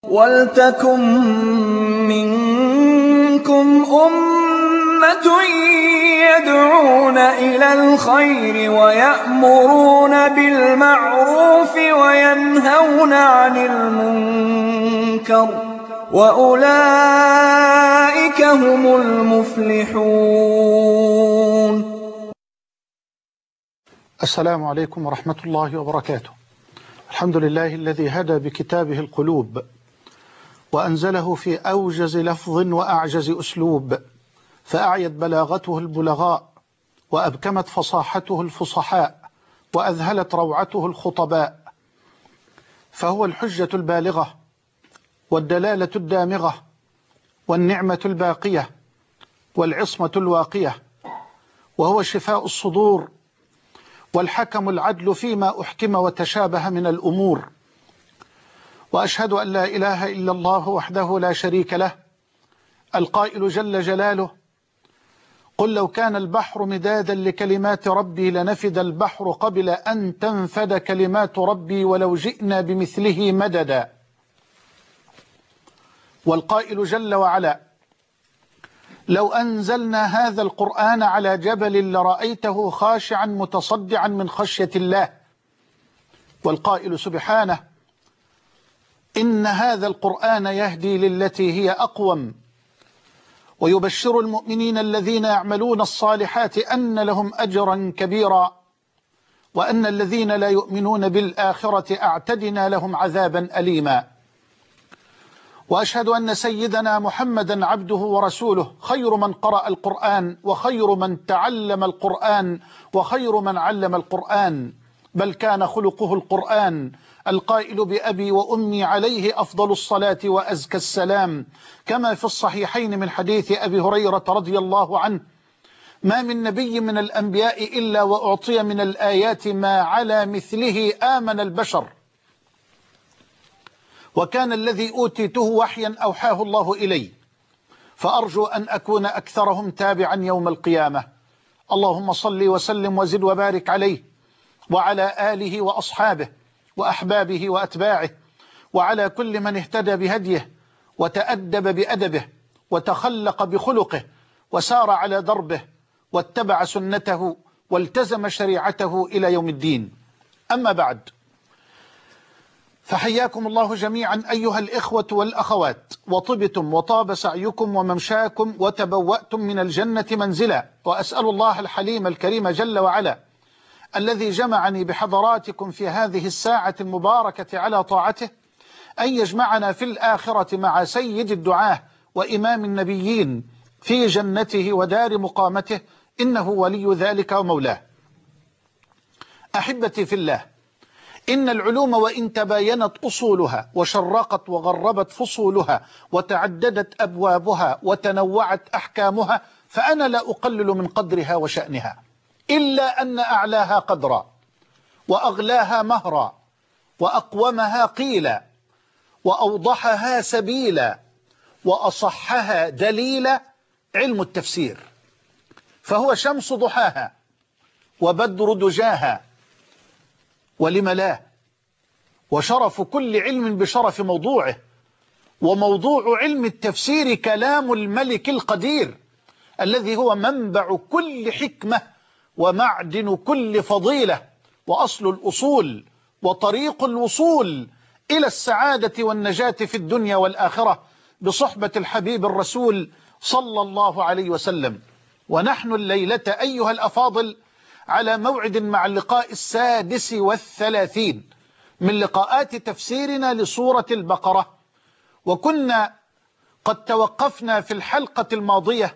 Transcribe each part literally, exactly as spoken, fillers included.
وَلْتَكُن مِّنكُمْ أُمَّةٌ يَدْعُونَ إِلَى الْخَيْرِ وَيَأْمُرُونَ بِالْمَعْرُوفِ وَيَنْهَوْنَ عَنِ الْمُنكَرِ وَأُولَٰئِكَ هُمُ الْمُفْلِحُونَ. السلام عليكم ورحمة الله وبركاته. الحمد لله الذي هدى بكتابه القلوب وأنزله في أوجز لفظ وأعجز أسلوب، فأعيت بلاغته البلغاء وأبكمت فصاحته الفصحاء وأذهلت روعته الخطباء، فهو الحجة البالغة والدلالة الدامغة والنعمة الباقية والعصمة الواقية، وهو شفاء الصدور والحكم العدل فيما أحكم وتشابه من الأمور. وأشهد أن لا إله إلا الله وحده لا شريك له، القائل جل جلاله: قل لو كان البحر مدادا لكلمات ربي لنفد البحر قبل أن تنفد كلمات ربي ولو جئنا بمثله مددا. والقائل جل وعلا: لو أنزلنا هذا القرآن على جبل لرأيته خاشعا متصدعا من خشية الله. والقائل سبحانه: إن هذا القرآن يهدي للتي هي أقوم ويبشر المؤمنين الذين يعملون الصالحات أن لهم أجرا كبيرا وأن الذين لا يؤمنون بالآخرة أعتدنا لهم عذابا أليما. وأشهد أن سيدنا محمدا عبده ورسوله، خير من قرأ القرآن وخير من تعلم القرآن وخير من علم القرآن، بل كان خلقه القرآن، القائل بأبي وأمي عليه أفضل الصلاة وأزكى السلام، كما في الصحيحين من حديث أبي هريرة رضي الله عنه: ما من نبي من الأنبياء إلا وأعطي من الآيات ما على مثله آمن البشر، وكان الذي أوتيته وحيا أوحاه الله إلي، فأرجو أن أكون أكثرهم تابعا يوم القيامة. اللهم صل وسلم وزد وبارك عليه وعلى آله وأصحابه وأحبابه وأتباعه وعلى كل من اهتدى بهديه وتأدب بأدبه وتخلق بخلقه وسار على دربه واتبع سنته والتزم شريعته إلى يوم الدين. أما بعد، فحياكم الله جميعا أيها الإخوة والأخوات، وطبتم وطاب سعيكم وممشاكم وتبوأتم من الجنة منزلا، وأسأل الله الحليم الكريم جل وعلا الذي جمعني بحضراتكم في هذه الساعة المباركة على طاعته أن يجمعنا في الآخرة مع سيد الدعاة وإمام النبيين في جنته ودار مقامته، إنه ولي ذلك ومولاه. أحبتي في الله، إن العلوم وإن تباينت أصولها وشرقت وغربت فصولها وتعددت أبوابها وتنوعت أحكامها، فأنا لا أقلل من قدرها وشأنها، إلا أن أعلاها قدرا وأغلاها مهرا وأقومها قيلا وأوضحها سبيلا وأصحها دليلا علم التفسير، فهو شمس ضحاها وبدر دجاها، ولم لا، وشرف كل علم بشرف موضوعه، وموضوع علم التفسير كلام الملك القدير الذي هو منبع كل حكمة ومعدن كل فضيلة وأصل الأصول وطريق الوصول إلى السعادة والنجاة في الدنيا والآخرة بصحبة الحبيب الرسول صلى الله عليه وسلم. ونحن الليلة أيها الأفاضل على موعد مع اللقاء السادس والثلاثين من لقاءات تفسيرنا لسورة البقرة، وكنا قد توقفنا في الحلقة الماضية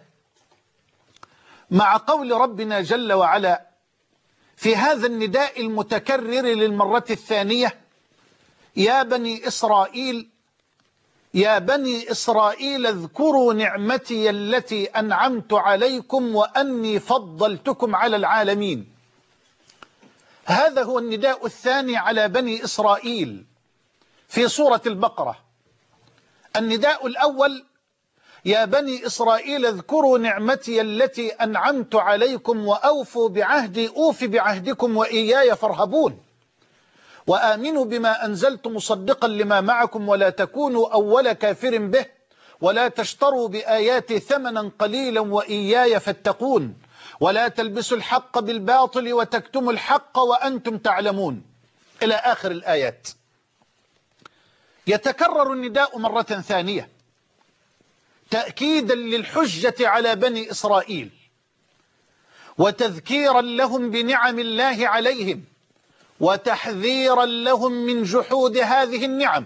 مع قول ربنا جل وعلا في هذا النداء المتكرر للمرة الثانية: يا بني إسرائيل يا بني إسرائيل اذكروا نعمتي التي أنعمت عليكم وأني فضلتكم على العالمين. هذا هو النداء الثاني على بني إسرائيل في سورة البقرة. النداء الأول: يا بني إسرائيل اذكروا نعمتي التي أنعمت عليكم وأوفوا بعهدي أوف بعهدكم وإياي فارهبون. وآمنوا بما أنزلت مصدقا لما معكم ولا تكونوا أول كافر به ولا تشتروا بآياتي ثمنا قليلا وإياي فاتقون ولا تلبسوا الحق بالباطل وتكتموا الحق وأنتم تعلمون إلى آخر الآيات. يتكرر النداء مرة ثانية تأكيدا للحجة على بني إسرائيل وتذكيرا لهم بنعم الله عليهم وتحذيرا لهم من جحود هذه النعم.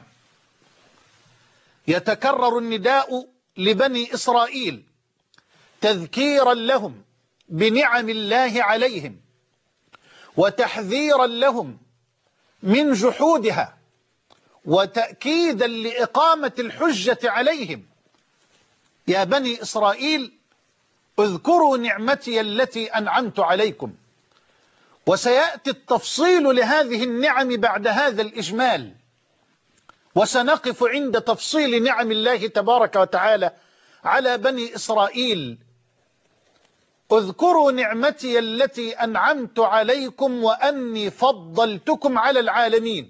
يتكرر النداء لبني إسرائيل تذكيرا لهم بنعم الله عليهم وتحذيرا لهم من جحودها وتأكيدا لإقامة الحجة عليهم. يا بني إسرائيل اذكروا نعمتي التي أنعمت عليكم. وسيأتي التفصيل لهذه النعم بعد هذا الإجمال، وسنقف عند تفصيل نعم الله تبارك وتعالى على بني إسرائيل. اذكروا نعمتي التي أنعمت عليكم وأني فضلتكم على العالمين.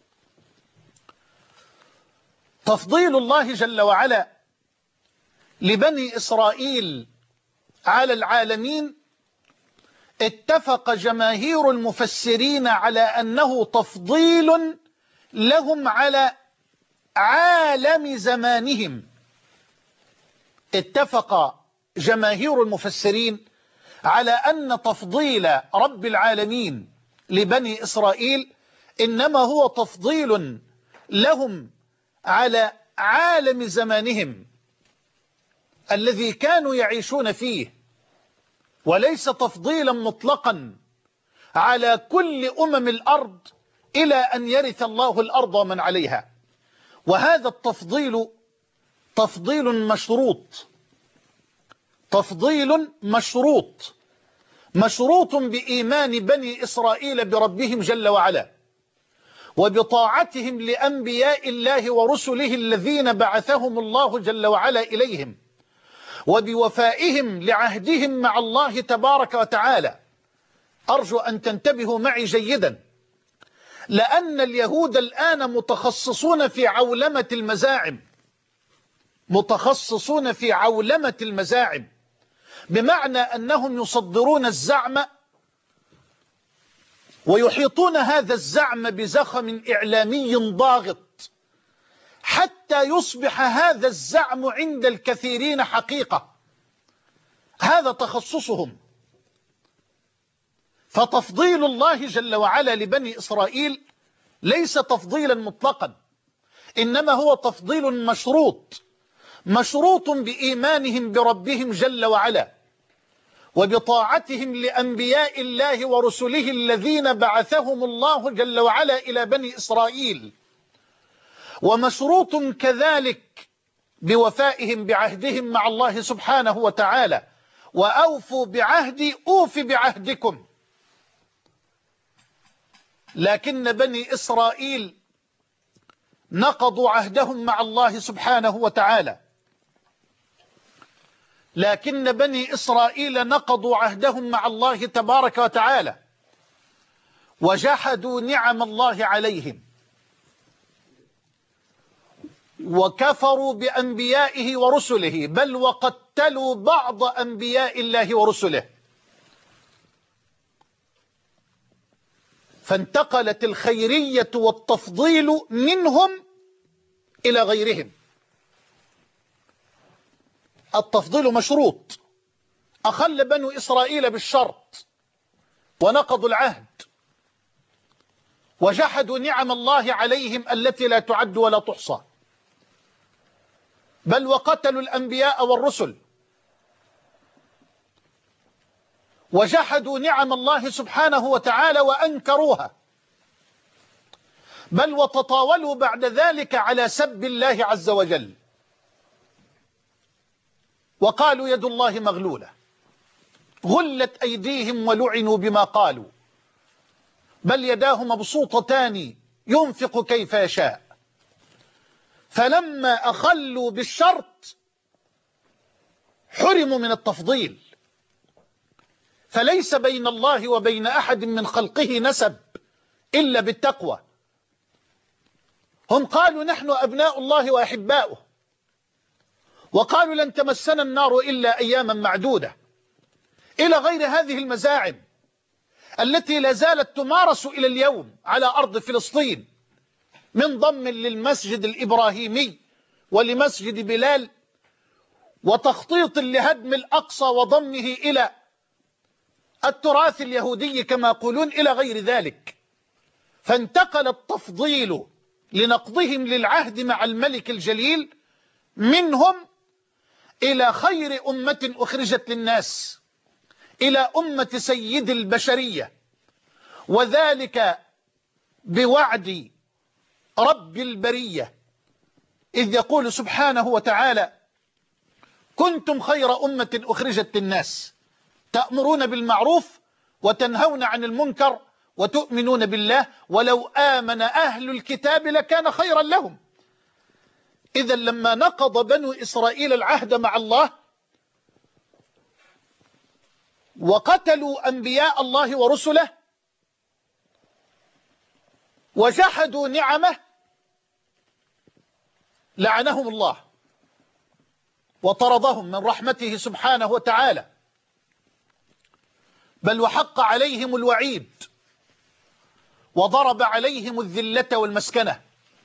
تفضيل الله جل وعلا لبني إسرائيل على العالمين اتفق جماهير المفسرين على أنه تفضيل لهم على عالم زمانهم. اتفق جماهير المفسرين على أن تفضيل رب العالمين لبني إسرائيل إنما هو تفضيل لهم على عالم زمانهم الذي كانوا يعيشون فيه، وليس تفضيلا مطلقا على كل أمم الأرض إلى أن يرث الله الأرض ومن عليها. وهذا التفضيل تفضيل مشروط، تفضيل مشروط مشروط بإيمان بني إسرائيل بربهم جل وعلا وبطاعتهم لأنبياء الله ورسله الذين بعثهم الله جل وعلا إليهم وبوفائهم لعهدهم مع الله تبارك وتعالى. أرجو أن تنتبهوا معي جيدا، لأن اليهود الآن متخصصون في عولمة المزاعم، متخصصون في عولمة المزاعم، بمعنى أنهم يصدرون الزعم ويحيطون هذا الزعم بزخم إعلامي ضاغط حتى يصبح هذا الزعم عند الكثيرين حقيقة. هذا تخصصهم. فتفضيل الله جل وعلا لبني إسرائيل ليس تفضيلا مطلقا، إنما هو تفضيل مشروط، مشروط بإيمانهم بربهم جل وعلا وبطاعتهم لأنبياء الله ورسله الذين بعثهم الله جل وعلا إلى بني إسرائيل، ومشروط كذلك بوفائهم بعهدهم مع الله سبحانه وتعالى. وأوفوا بعهدي أوف بعهدكم. لكن بني إسرائيل نقضوا عهدهم مع الله سبحانه وتعالى، لكن بني إسرائيل نقضوا عهدهم مع الله تبارك وتعالى وجحدوا نعم الله عليهم وكفروا بأنبيائه ورسله، بل وقتلوا بعض أنبياء الله ورسله. فانتقلت الخيرية والتفضيل منهم إلى غيرهم. التفضيل مشروط. أخل بنو إسرائيل بالشرط ونقضوا العهد وجحدوا نعم الله عليهم التي لا تعد ولا تحصى، بل وقتلوا الأنبياء والرسل وجحدوا نعم الله سبحانه وتعالى وأنكروها، بل وتطاولوا بعد ذلك على سب الله عز وجل وقالوا يد الله مغلولة غلت أيديهم ولعنوا بما قالوا بل يداه مبسوطتان ينفق كيف يشاء. فلما أخلوا بالشرط حرموا من التفضيل. فليس بين الله وبين أحد من خلقه نسب إلا بالتقوى، هم قالوا نحن أبناء الله وأحباؤه، وقالوا لن تمسنا النار إلا أياما معدودة، إلى غير هذه المزاعم التي لا زالت تمارس إلى اليوم على أرض فلسطين، من ضم للمسجد الإبراهيمي ولمسجد بلال، وتخطيط لهدم الأقصى وضمه إلى التراث اليهودي كما يقولون، إلى غير ذلك. فانتقل التفضيل لنقضهم للعهد مع الملك الجليل منهم إلى خير أمة أخرجت للناس، إلى أمة سيد البشرية، وذلك بوعد رب البرية، إذ يقول سبحانه وتعالى: كنتم خير أمة أخرجت للناس تأمرون بالمعروف وتنهون عن المنكر وتؤمنون بالله ولو آمن أهل الكتاب لكان خيرا لهم. إذا لما نقض بنو إسرائيل العهد مع الله وقتلوا أنبياء الله ورسله وجحدوا نعمه، لعنهم الله وطردهم من رحمته سبحانه وتعالى، بل وحق عليهم الوعيد وضرب عليهم الذلة والمسكنة.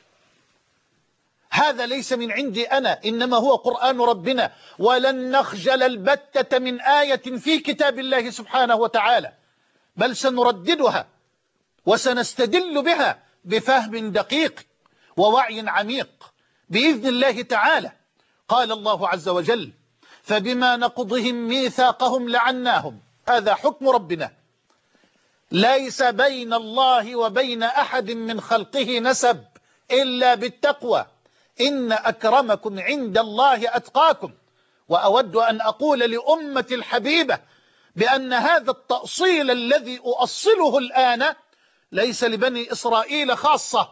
هذا ليس من عندي أنا، إنما هو قرآن ربنا: ولن نخجل البتة من آية في كتاب الله سبحانه وتعالى، بل سنرددها وسنستدل بها بفهم دقيق ووعي عميق بإذن الله تعالى. قال الله عز وجل: فبما نقضهم ميثاقهم لعناهم. هذا حكم ربنا، ليس بين الله وبين أحد من خلقه نسب إلا بالتقوى، إن أكرمكم عند الله أتقاكم. وأود أن أقول لأمة الحبيبة بأن هذا التأصيل الذي أؤصله الآن ليس لبني إسرائيل خاصة،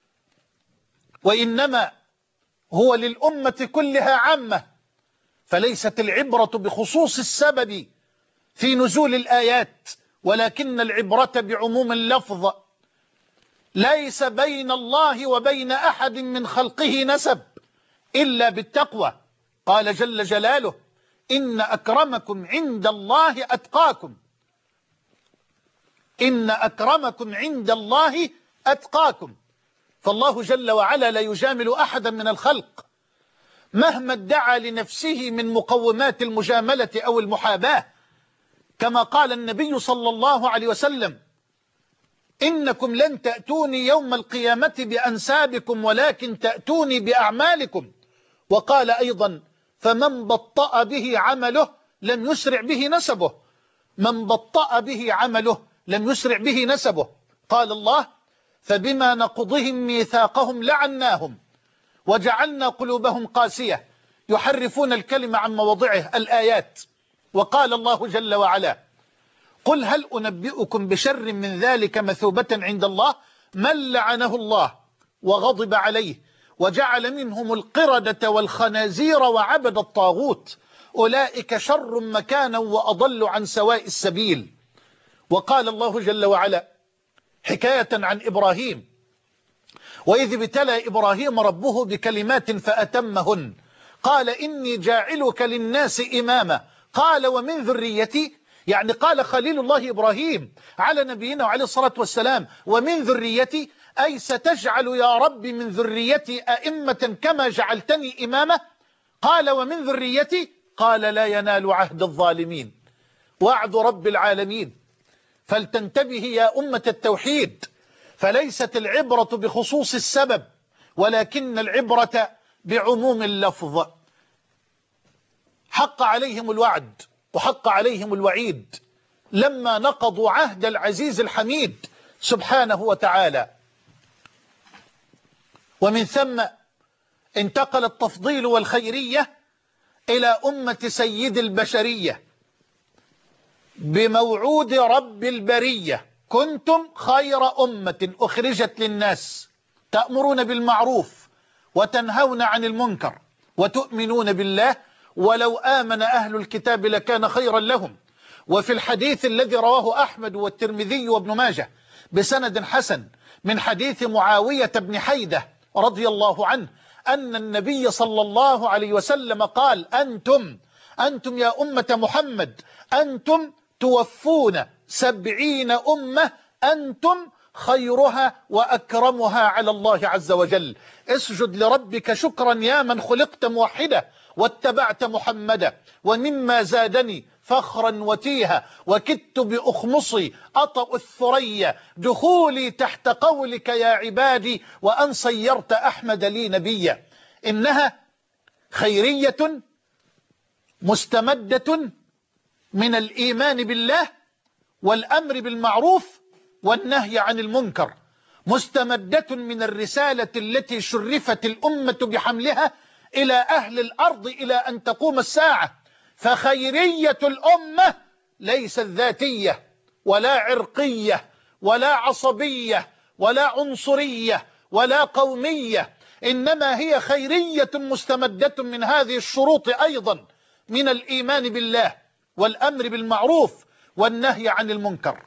وإنما هو للأمة كلها عامة، فليست العبرة بخصوص السبب في نزول الآيات، ولكن العبرة بعموم اللفظ. ليس بين الله وبين أحد من خلقه نسب إلا بالتقوى. قال جل جلاله: إن أكرمكم عند الله أتقاكم. إن أكرمكم عند الله أتقاكم. فالله جل وعلا لا يجامل أحدا من الخلق مهما ادعى لنفسه من مقومات المجاملة أو المحاباة، كما قال النبي صلى الله عليه وسلم: إنكم لن تأتوني يوم القيامة بأنسابكم ولكن تأتوني بأعمالكم. وقال أيضا: فمن بطأ به عمله لم يسرع به نسبه. من بطأ به عمله لم يسرع به نسبه. قال الله: فبما نقضهم ميثاقهم لعناهم وجعلنا قلوبهم قاسية يحرفون الكلمة عن مواضعه، الآيات. وقال الله جل وعلا: قل هل أنبئكم بشر من ذلك مثوبة عند الله من لعنه الله وغضب عليه وجعل منهم القردة والخنازير وعبد الطاغوت أولئك شر مكانا وأضل عن سواء السبيل. وقال الله جل وعلا حكاية عن إبراهيم: وإذ ابتلى إبراهيم ربه بكلمات فأتمهن قال إني جاعلك للناس إماما قال ومن ذريتي، يعني قال خليل الله إبراهيم على نبينا وعليه الصلاة والسلام: ومن ذريتي، أي ستجعل يا رب من ذريتي أئمة كما جعلتني إمامة. قال ومن ذريتي، قال لا ينال عهد الظالمين. وعد رب العالمين. فلتنتبه يا أمة التوحيد، فليست العبرة بخصوص السبب ولكن العبرة بعموم اللفظ. حق عليهم الوعد وحق عليهم الوعيد لما نقضوا عهد العزيز الحميد سبحانه وتعالى. ومن ثم انتقل التفضيل والخيرية إلى أمة سيد البشرية بموعود رب البرية: كنتم خير أمة أخرجت للناس تأمرون بالمعروف وتنهون عن المنكر وتؤمنون بالله ولو آمن أهل الكتاب لكان خيرا لهم. وفي الحديث الذي رواه أحمد والترمذي وابن ماجه بسند حسن من حديث معاوية بن حيدة رضي الله عنه أن النبي صلى الله عليه وسلم قال: أنتم أنتم يا أمة محمد أنتم توفون سبعين أمة أنتم خيرها وأكرمها على الله عز وجل. اسجد لربك شكرا يا من خلقت موحدا واتبعت محمدا. ومما زادني فخرا وتيها وكدت بأخمصي أطأ الثريا دخولي تحت قولك يا عبادي وأن صيرت أحمد لي نبيا. إنها خيرية مستمدة من الإيمان بالله والأمر بالمعروف والنهي عن المنكر، مستمدة من الرسالة التي شرفت الأمة بحملها إلى أهل الأرض إلى أن تقوم الساعة. فخيرية الأمة ليست ذاتية ولا عرقية ولا عصبية ولا عنصرية ولا قومية، إنما هي خيرية مستمدة من هذه الشروط أيضا، من الإيمان بالله والأمر بالمعروف والنهي عن المنكر.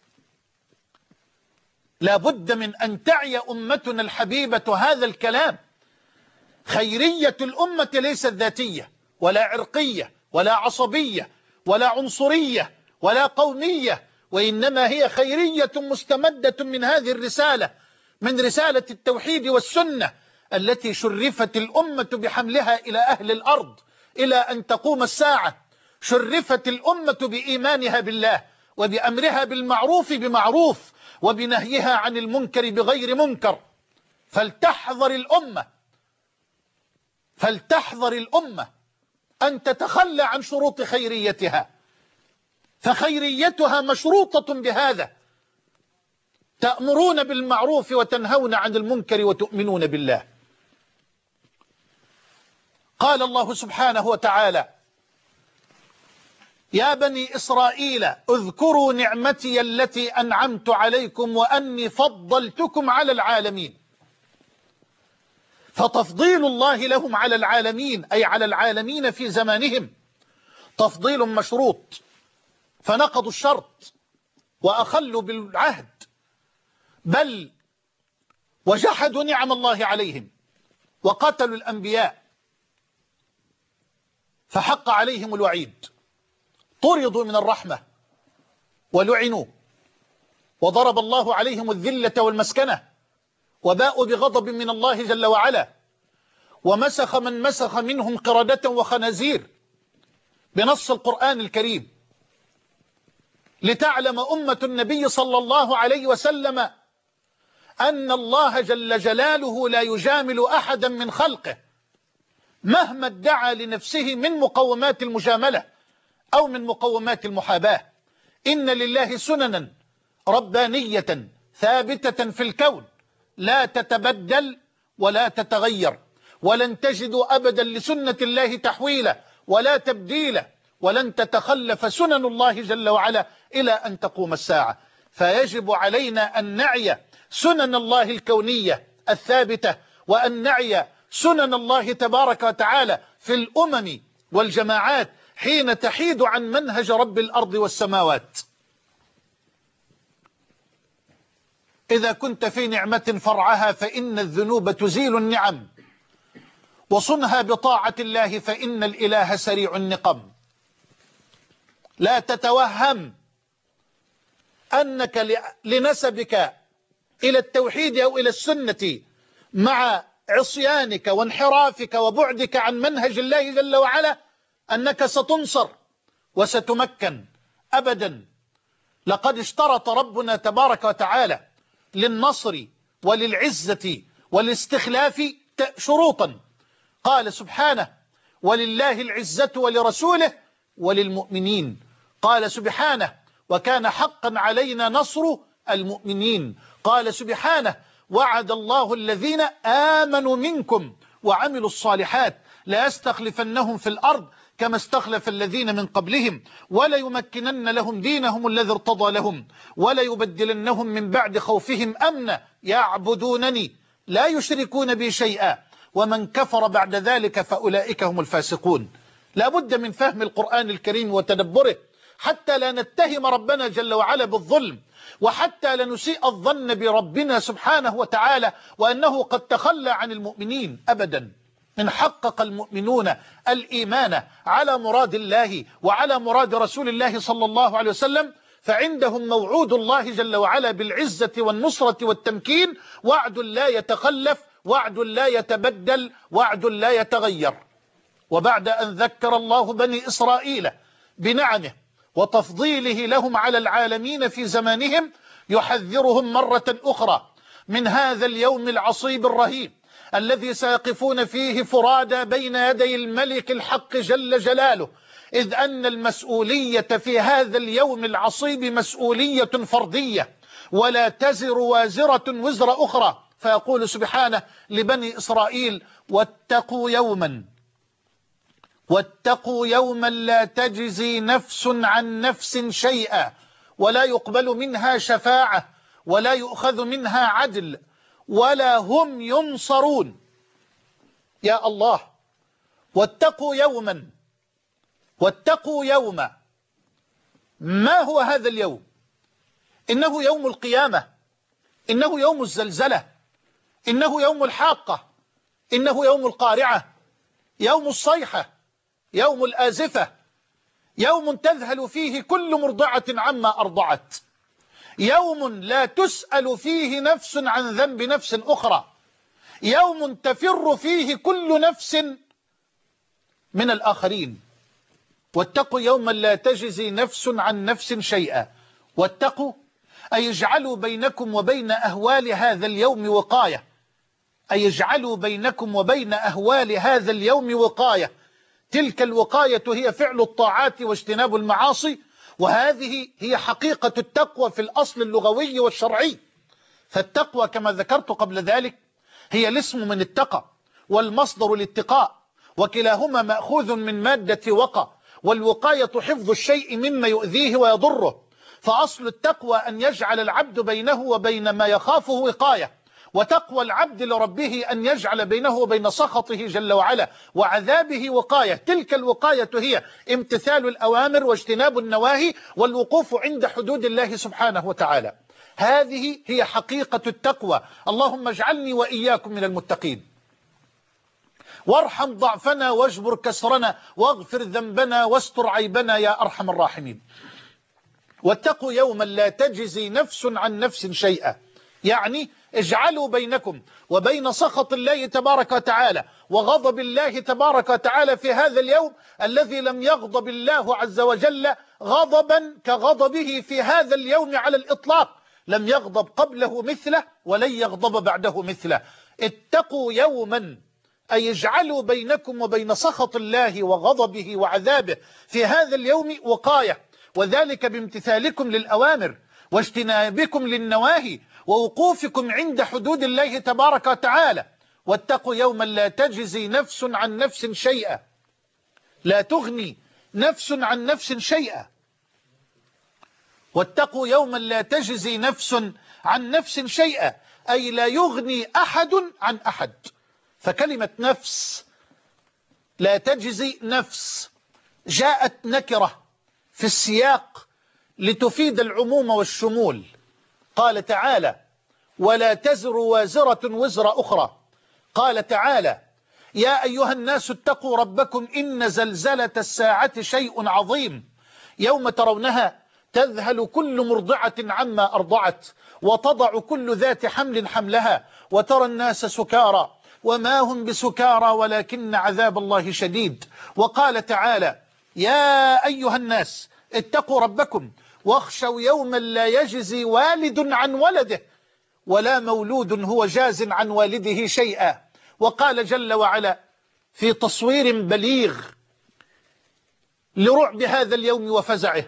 لا بد من أن تعي أمتنا الحبيبة هذا الكلام. خيرية الأمة ليست ذاتية ولا عرقية ولا عصبية ولا عنصرية ولا قومية، وإنما هي خيرية مستمدة من هذه الرسالة، من رسالة التوحيد والسنة التي شرفت الأمة بحملها إلى أهل الأرض إلى أن تقوم الساعة. شرفت الأمة بإيمانها بالله وبأمرها بالمعروف بمعروف وبنهيها عن المنكر بغير منكر. فلتحذر الأمة فلتحذر الأمة أن تتخلى عن شروط خيريتها، فخيريتها مشروطة بهذا: تأمرون بالمعروف وتنهون عن المنكر وتؤمنون بالله. قال الله سبحانه وتعالى: يا بني إسرائيل اذكروا نعمتي التي أنعمت عليكم وأني فضلتكم على العالمين. فتفضيل الله لهم على العالمين أي على العالمين في زمانهم تفضيل مشروط، فنقضوا الشرط وأخلوا بالعهد، بل وجحدوا نعم الله عليهم وقتلوا الأنبياء فحق عليهم الوعيد، طردوا من الرحمة ولعنوا، وضرب الله عليهم الذلة والمسكنة، وباءوا بغضب من الله جل وعلا، ومسخ من مسخ منهم قردة وخنازير بنص القرآن الكريم. لتعلم أمة النبي صلى الله عليه وسلم أن الله جل جلاله لا يجامل أحدا من خلقه مهما ادعى لنفسه من مقومات المجاملة أو من مقومات المحاباة. إن لله سننا ربانية ثابتة في الكون لا تتبدل ولا تتغير، ولن تجدوا أبدا لسنة الله تحويلا ولا تبديلا، ولن تتخلف سنن الله جل وعلا إلى أن تقوم الساعة. فيجب علينا أن نعي سنن الله الكونية الثابتة، وأن نعي سنن الله تبارك وتعالى في الأمم والجماعات حين تحيد عن منهج رب الأرض والسماوات. إذا كنت في نعمة فرعها فإن الذنوب تزيل النعم، وصنها بطاعة الله فإن الإله سريع النقم. لا تتوهم أنك لنسبك إلى التوحيد أو إلى السنة مع عصيانك وانحرافك وبعدك عن منهج الله جل وعلا أنك ستنصر وستمكن، أبدا. لقد اشترط ربنا تبارك وتعالى للنصر وللعزة والاستخلاف شروطا. قال سبحانه: ولله العزة ولرسوله وللمؤمنين. قال سبحانه: وكان حقا علينا نصر المؤمنين. قال سبحانه: وعد الله الذين آمنوا منكم وعملوا الصالحات لا يستخلفنهم في الأرض كما استخلف الذين من قبلهم وليمكنن لهم دينهم الذي ارتضى لهم وليبدلنهم من بعد خوفهم أمنا يعبدونني لا يشركون بي شيئا ومن كفر بعد ذلك فأولئك هم الفاسقون. لا بد من فهم القرآن الكريم وتدبره حتى لا نتهم ربنا جل وعلا بالظلم، وحتى لا نسيء الظن بربنا سبحانه وتعالى وأنه قد تخلى عن المؤمنين. أبدا، إن حقق المؤمنون الإيمان على مراد الله وعلى مراد رسول الله صلى الله عليه وسلم فعندهم موعود الله جل وعلا بالعزة والنصرة والتمكين، وعد لا يتخلف، وعد لا يتبدل، وعد لا يتغير. وبعد أن ذكر الله بني إسرائيل بنعمه وتفضيله لهم على العالمين في زمانهم، يحذرهم مرة أخرى من هذا اليوم العصيب الرهيب الذي سيقفون فيه فرادى بين يدي الملك الحق جل جلاله، إذ أن المسؤولية في هذا اليوم العصيب مسؤولية فردية، ولا تزر وازرة وزر أخرى. فيقول سبحانه لبني إسرائيل: واتقوا يوما واتقوا يوما لا تجزي نفس عن نفس شيئا ولا يقبل منها شفاعة ولا يؤخذ منها عدل ولا هم ينصرون. يا الله، واتقوا يوما، واتقوا يوما. ما هو هذا اليوم؟ إنه يوم القيامة، إنه يوم الزلزلة، إنه يوم الحاقة، إنه يوم القارعة، يوم الصيحة، يوم الآزفة، يوم تذهل فيه كل مرضعة عما أرضعت، يوم لا تسأل فيه نفس عن ذنب نفس أخرى، يوم تفر فيه كل نفس من الآخرين. واتقوا يوما لا تجزي نفس عن نفس شيئا. واتقوا أي اجعلوا بينكم وبين أهوال هذا اليوم وقاية، أي اجعلوا بينكم وبين أهوال هذا اليوم وقاية. تلك الوقاية هي فعل الطاعات واجتناب المعاصي، وهذه هي حقيقة التقوى في الأصل اللغوي والشرعي. فالتقوى كما ذكرت قبل ذلك هي الاسم من اتقى والمصدر الاتقاء، وكلاهما مأخوذ من مادة وقى، والوقاية حفظ الشيء مما يؤذيه ويضره. فأصل التقوى أن يجعل العبد بينه وبين ما يخافه وقاية، وتقوى العبد لربه أن يجعل بينه وبين سخطه جل وعلا وعذابه وقاية. تلك الوقاية هي امتثال الأوامر واجتناب النواهي والوقوف عند حدود الله سبحانه وتعالى. هذه هي حقيقة التقوى. اللهم اجعلني وإياكم من المتقين، وارحم ضعفنا واجبر كسرنا واغفر ذنبنا واستر عيبنا يا أرحم الراحمين. واتقوا يوما لا تجزي نفس عن نفس شيئا، يعني اجعلوا بينكم وبين سخط الله تبارك وتعالى وغضب الله تبارك وتعالى في هذا اليوم الذي لم يغضب الله عز وجل غضبا كغضبه في هذا اليوم على الإطلاق، لم يغضب قبله مثله ولن يغضب بعده مثله. اتقوا يوما أي اجعلوا بينكم وبين سخط الله وغضبه وعذابه في هذا اليوم وقاية، وذلك بامتثالكم للأوامر واجتنابكم للنواهي ووقوفكم عند حدود الله تبارك وتعالى. واتقوا يوما لا تجزي نفس عن نفس شيئا، لا تغني نفس عن نفس شيئا. واتقوا يوما لا تجزي نفس عن نفس شيئا أي لا يغني أحد عن أحد. فكلمة نفس لا تجزي نفس جاءت نكرة في السياق لتفيد العموم والشمول. قال تعالى: ولا تزر وازرة وزر أخرى. قال تعالى: يا أيها الناس اتقوا ربكم إن زلزلة الساعة شيء عظيم يوم ترونها تذهل كل مرضعة عما أرضعت وتضع كل ذات حمل حملها وترى الناس سكارى وما هم بسكارى ولكن عذاب الله شديد. وقال تعالى: يا أيها الناس اتقوا ربكم واخشوا يوما لا يجزي والد عن ولده ولا مولود هو جاز عن والده شيئا. وقال جل وعلا في تصوير بليغ لرعب هذا اليوم وفزعه: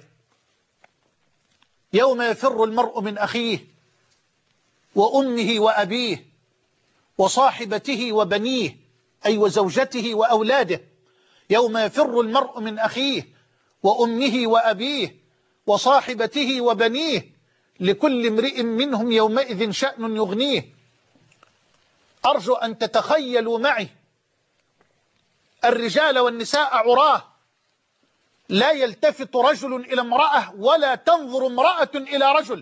يوم يفر المرء من أخيه وأمه وأبيه وصاحبته وبنيه أي وزوجته وأولاده. يوم يفر المرء من أخيه وأمه وأبيه وصاحبته وبنيه لكل امرئ منهم يومئذ شأن يغنيه. أرجو أن تتخيلوا معي الرجال والنساء عراه لا يلتفت رجل إلى امرأة ولا تنظر امرأة إلى رجل،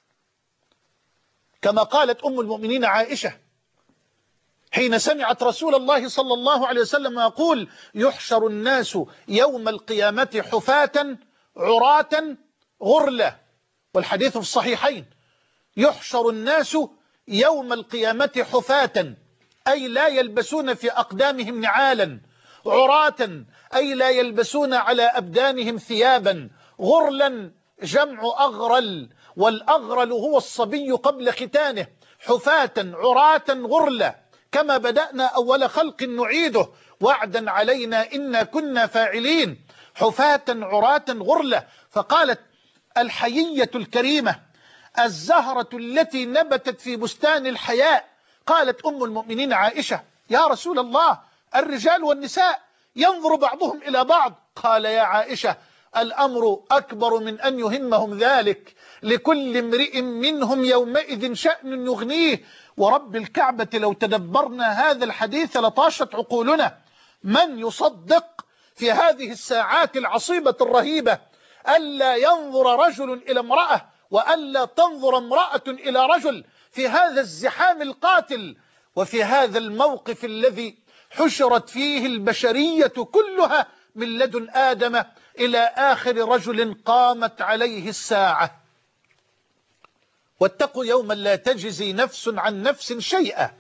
كما قالت أم المؤمنين عائشة حين سمعت رسول الله صلى الله عليه وسلم يقول: يحشر الناس يوم القيامة حفاة عراة غرلا، والحديث في الصحيحين. يحشر الناس يوم القيامة حفاة أي لا يلبسون في أقدامهم نعالا، عراة أي لا يلبسون على أبدانهم ثيابا، غرلا جمع أغرل، والأغرل هو الصبي قبل ختانه، حفاة عراة غرلا، كما بدأنا أول خلق نعيده وعدا علينا إنا كنا فاعلين، حفاة عراة غرلا. فقالت الحيية الكريمة الزهرة التي نبتت في بستان الحياء، قالت أم المؤمنين عائشة: يا رسول الله، الرجال والنساء ينظر بعضهم إلى بعض. قال: يا عائشة، الأمر أكبر من أن يهمهم ذلك، لكل امرئ منهم يومئذ شأن يغنيه. ورب الكعبة لو تدبرنا هذا الحديث لطاشت عقولنا. من يصدق في هذه الساعات العصيبة الرهيبة ألا ينظر رجل إلى امرأة وألا تنظر امرأة إلى رجل في هذا الزحام القاتل، وفي هذا الموقف الذي حشرت فيه البشرية كلها من لدن آدم إلى آخر رجل قامت عليه الساعة. واتقوا يوما لا تجزي نفس عن نفس شيئا.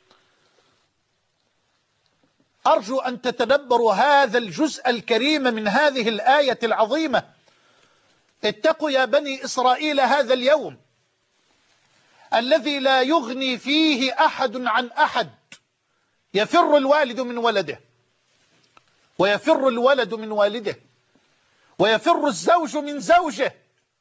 أرجو أن تتدبروا هذا الجزء الكريم من هذه الآية العظيمة. اتقوا يا بني إسرائيل هذا اليوم الذي لا يغني فيه أحد عن أحد. يفر الوالد من ولده، ويفر الولد من والده، ويفر الزوج من زوجه،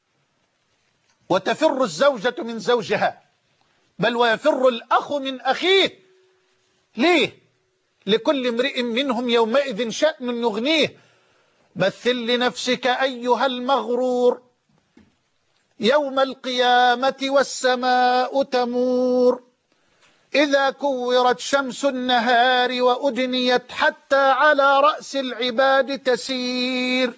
وتفر الزوجة من زوجها، بل ويفر الأخ من أخيه. ليه؟ لكل امرئ منهم يومئذ شأن يغنيه. مثل لنفسك أيها المغرور يوم القيامة والسماء تمور، إذا كورت شمس النهار وأدنيت حتى على رأس العباد تسير،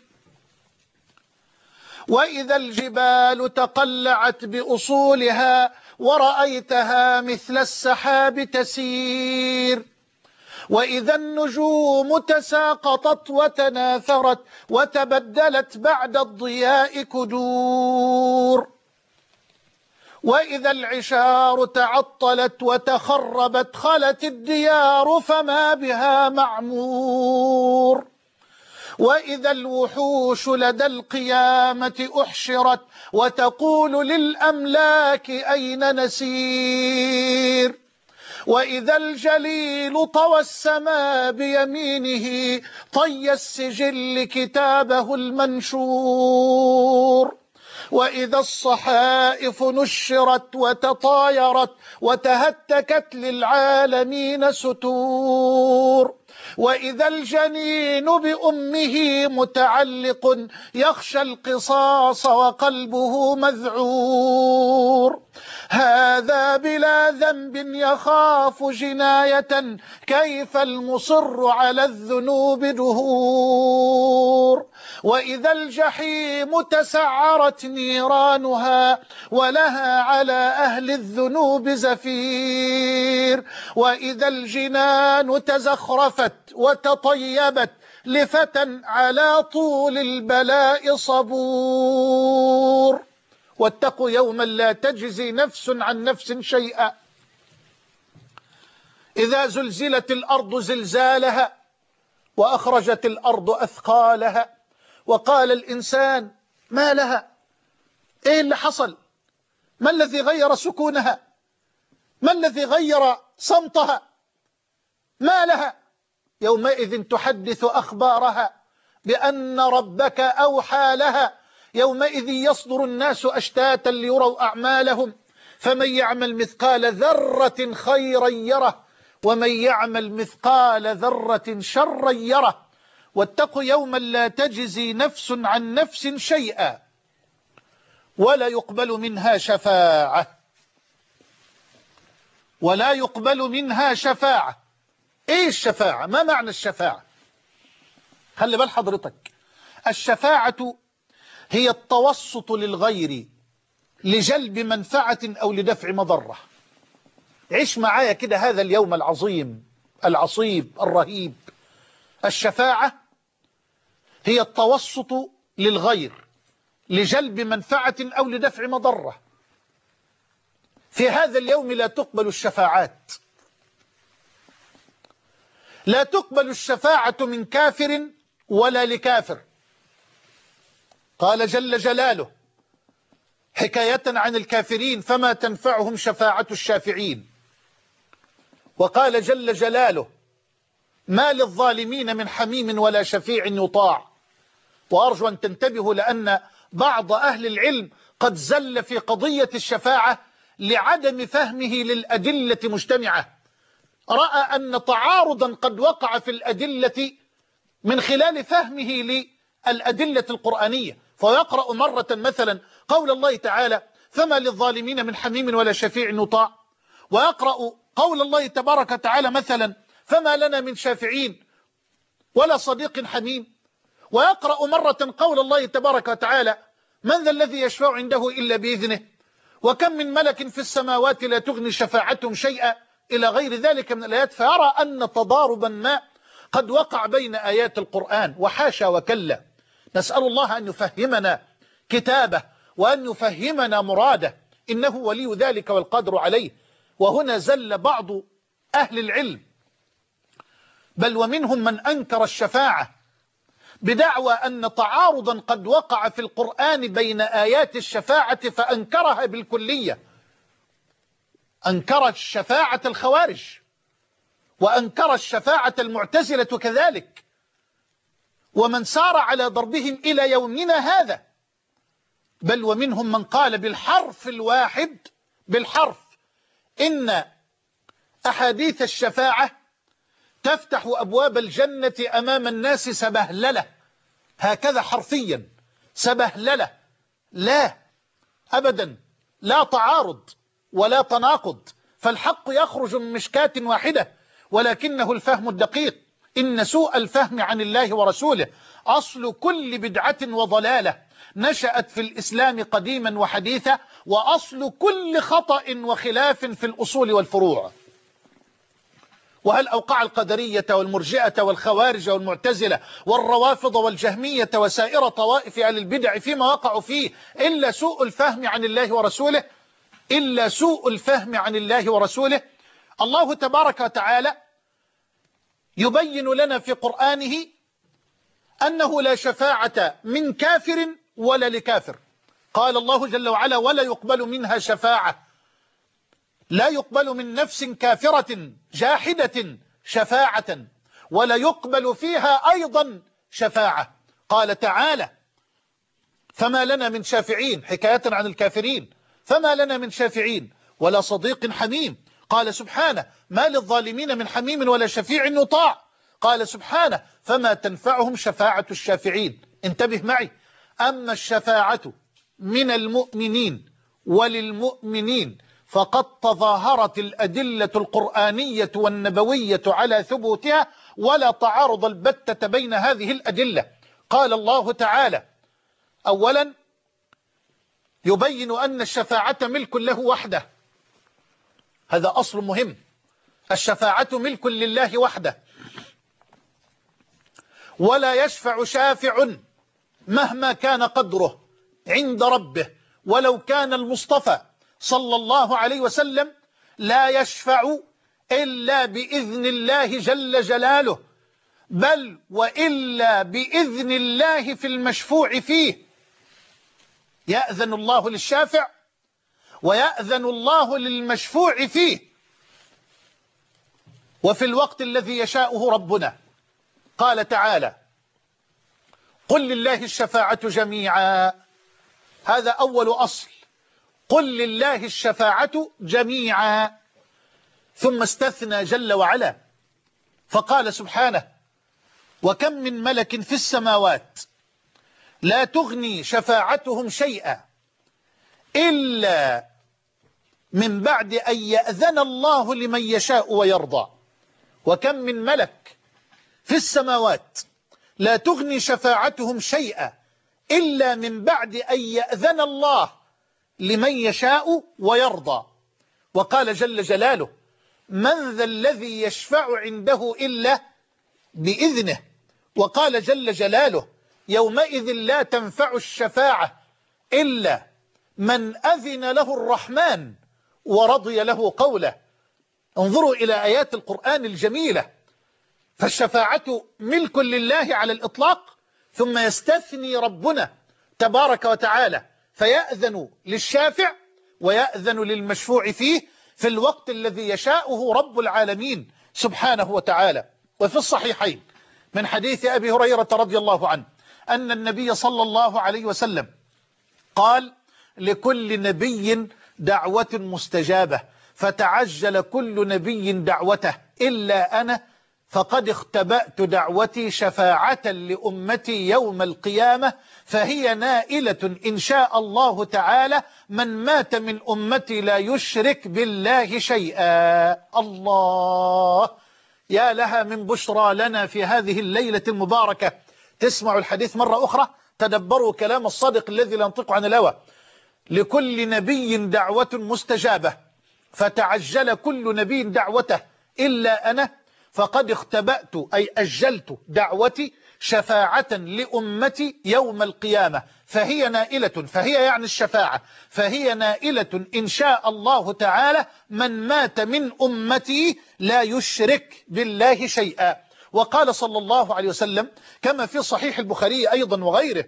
وإذا الجبال تقلعت بأصولها ورأيتها مثل السحاب تسير، وإذا النجوم تساقطت وتناثرت وتبدلت بعد الضياء كدور، وإذا العشار تعطلت وتخربت خلت الديار فما بها معمور، وإذا الوحوش لدى القيامة أحشرت وتقول للأملاك أين نسير، وإذا الجليل طوى السماء بيمينه طي السجل كتابه المنشور، وإذا الصحائف نشرت وتطايرت وتهتكت للعالمين ستور، وإذا الجنين بأمه متعلق يخشى القصاص وقلبه مذعور، هذا بلا ذنب يخاف جناية كيف المصر على الذنوب دهور، وإذا الجحيم تسعرت نيرانها ولها على أهل الذنوب زفير، وإذا الجنان تزخرفت وتطيبت لفتى على طول البلاء صبور. واتقوا يوما لا تجزي نفس عن نفس شيئا، إذا زلزلت الأرض زلزالها وأخرجت الأرض أثقالها وقال الإنسان ما لها؟ إيه اللي حصل؟ ما الذي غير سكونها؟ ما الذي غير صمتها؟ ما لها؟ يومئذ تحدث أخبارها بأن ربك أوحى لها، يومئذ يصدر الناس أشتاتا ليروا أعمالهم، فمن يعمل مثقال ذرة خيرا يره ومن يعمل مثقال ذرة شرا يره. واتقوا يوما لا تجزي نفس عن نفس شيئا ولا يقبل منها شفاعة ولا يقبل منها شفاعة. ايه الشفاعة؟ ما معنى الشفاعة؟ خلي بال حضرتك، الشفاعة هي التوسط للغير لجلب منفعة أو لدفع مضرة. عيش معايا كده هذا اليوم العظيم العصيب الرهيب. الشفاعة هي التوسط للغير لجلب منفعة أو لدفع مضرة. في هذا اليوم لا تقبل الشفاعات، لا تقبل الشفاعة من كافر ولا لكافر. قال جل جلاله حكاية عن الكافرين: فما تنفعهم شفاعة الشافعين. وقال جل جلاله: ما للظالمين من حميم ولا شفيع يطاع. وأرجو أن تنتبهوا، لأن بعض أهل العلم قد زل في قضية الشفاعة لعدم فهمه للأدلة مجتمعة، رأى أن تعارضا قد وقع في الأدلة من خلال فهمه للأدلة القرآنية، فيقرأ مرة مثلا قول الله تعالى: فما للظالمين من حميم ولا شفيع يطاع، ويقرأ قول الله تبارك وتعالى مثلا: فما لنا من شافعين ولا صديق حميم، ويقرأ مرة قول الله تبارك وتعالى: من ذا الذي يشفع عنده إلا بإذنه، وكم من ملك في السماوات لا تغني شفاعتهم شيئا، إلى غير ذلك من الآيات. فيرى أن تضاربا ما قد وقع بين آيات القرآن، وحاشا وكلا. نسأل الله أن يفهمنا كتابه وأن يفهمنا مراده، إنه ولي ذلك والقدر عليه. وهنا زل بعض أهل العلم، بل ومنهم من أنكر الشفاعة بدعوى أن تعارضا قد وقع في القرآن بين آيات الشفاعة فأنكرها بالكلية. أنكر الشفاعة الخوارج، وأنكر الشفاعة المعتزلة كذلك، ومن سار على ضربهم إلى يومنا هذا. بل ومنهم من قال بالحرف الواحد بالحرف إن أحاديث الشفاعة تفتح أبواب الجنة أمام الناس سبهللة، هكذا حرفيا سبهللة. لا أبدا، لا تعارض ولا تناقض، فالحق يخرج من مشكاة واحدة، ولكنه الفهم الدقيق. إن سوء الفهم عن الله ورسوله أصل كل بدعة وضلالة نشأت في الإسلام قديما وحديثا، وأصل كل خطأ وخلاف في الأصول والفروع. وهل أوقع القدرية والمرجئة والخوارج والمعتزلة والروافض والجهمية وسائر طوائف أهل البدع فيما وقعوا فيه إلا سوء الفهم عن الله ورسوله؟ إلا سوء الفهم عن الله ورسوله. الله تبارك وتعالى يبين لنا في قرآنه أنه لا شفاعة من كافر ولا لكافر. قال الله جل وعلا: ولا يقبل منها شفاعة. لا يقبل من نفس كافرة جاحدة شفاعة، ولا يقبل فيها أيضا شفاعة. قال تعالى: فما لنا من شافعين، حكاية عن الكافرين: فما لنا من شافعين ولا صديق حميم. قال سبحانه: ما للظالمين من حميم ولا شفيع يطاع. قال سبحانه: فما تنفعهم شفاعة الشافعين. انتبه معي: أما الشفاعة من المؤمنين وللمؤمنين فقد تظاهرت الأدلة القرآنية والنبوية على ثبوتها، ولا تعارض البتة بين هذه الأدلة. قال الله تعالى: أولا يبين أن الشفاعة ملك له وحده، هذا أصل مهم. الشفاعة ملك لله وحده، ولا يشفع شافع مهما كان قدره عند ربه، ولو كان المصطفى صلى الله عليه وسلم لا يشفع إلا بإذن الله جل جلاله، بل وإلا بإذن الله في المشفوع فيه. يأذن الله للشافع ويأذن الله للمشفوع فيه، وفي الوقت الذي يشاءه ربنا. قال تعالى: قل لله الشفاعة جميعا. هذا أول أصل، قل لله الشفاعة جميعا. ثم استثنى جل وعلا فقال سبحانه: وكم من ملك في السماوات لا تغني شفاعتهم شيئا إلا من بعد أن يأذن الله لمن يشاء ويرضى. وكم من ملك في السماوات لا تغني شفاعتهم شيئا إلا من بعد أن يأذن الله لمن يشاء ويرضى. وقال جل جلاله: من ذا الذي يشفع عنده إلا بإذنه. وقال جل جلاله: يومئذ لا تنفع الشفاعة إلا من أذن له الرحمن ورضي له قوله. انظروا إلى آيات القرآن الجميلة. فالشفاعة ملك لله على الإطلاق، ثم يستثني ربنا تبارك وتعالى فيأذن للشافع ويأذن للمشفوع فيه في الوقت الذي يشاءه رب العالمين سبحانه وتعالى. وفي الصحيحين من حديث أبي هريرة رضي الله عنه أن النبي صلى الله عليه وسلم قال: لكل نبي دعوة مستجابة، فتعجل كل نبي دعوته إلا أنا، فقد اختبأت دعوتي شفاعة لأمتي يوم القيامة، فهي نائلة إن شاء الله تعالى من مات من أمتي لا يشرك بالله شيئا. الله، يا لها من بشرى لنا في هذه الليلة المباركة. تسمعوا الحديث مرة أخرى، تدبروا كلام الصادق الذي لا ينطق عن الهوى. لكل نبي دعوة مستجابة، فتعجل كل نبي دعوته إلا أنا، فقد اختبأت أي أجلت دعوتي شفاعة لأمتي يوم القيامة، فهي نائلة، فهي يعني الشفاعة، فهي نائلة إن شاء الله تعالى من مات من أمتي لا يشرك بالله شيئا. وقال صلى الله عليه وسلم كما في صحيح البخاري أيضا وغيره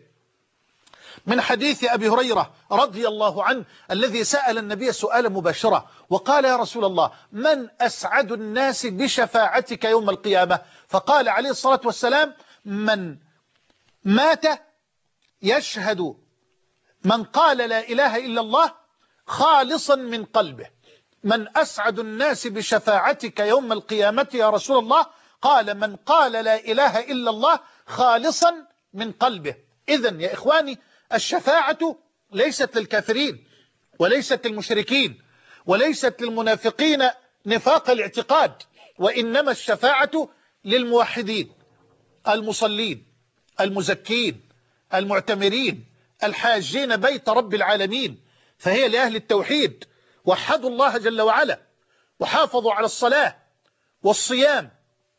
من حديث أبي هريرة رضي الله عنه الذي سأل النبي سؤالا مباشرة وقال: يا رسول الله، من أسعد الناس بشفاعتك يوم القيامة؟ فقال عليه الصلاة والسلام: من مات يشهد، من قال لا إله إلا الله خالصا من قلبه. من أسعد الناس بشفاعتك يوم القيامة يا رسول الله؟ قال: من قال لا إله إلا الله خالصا من قلبه. إذن يا إخواني، الشفاعة ليست للكافرين وليست للمشركين وليست للمنافقين نفاق الاعتقاد، وإنما الشفاعة للموحدين المصلين المزكين المعتمرين الحاجين بيت رب العالمين، فهي لأهل التوحيد، وحدوا الله جل وعلا وحافظوا على الصلاة والصيام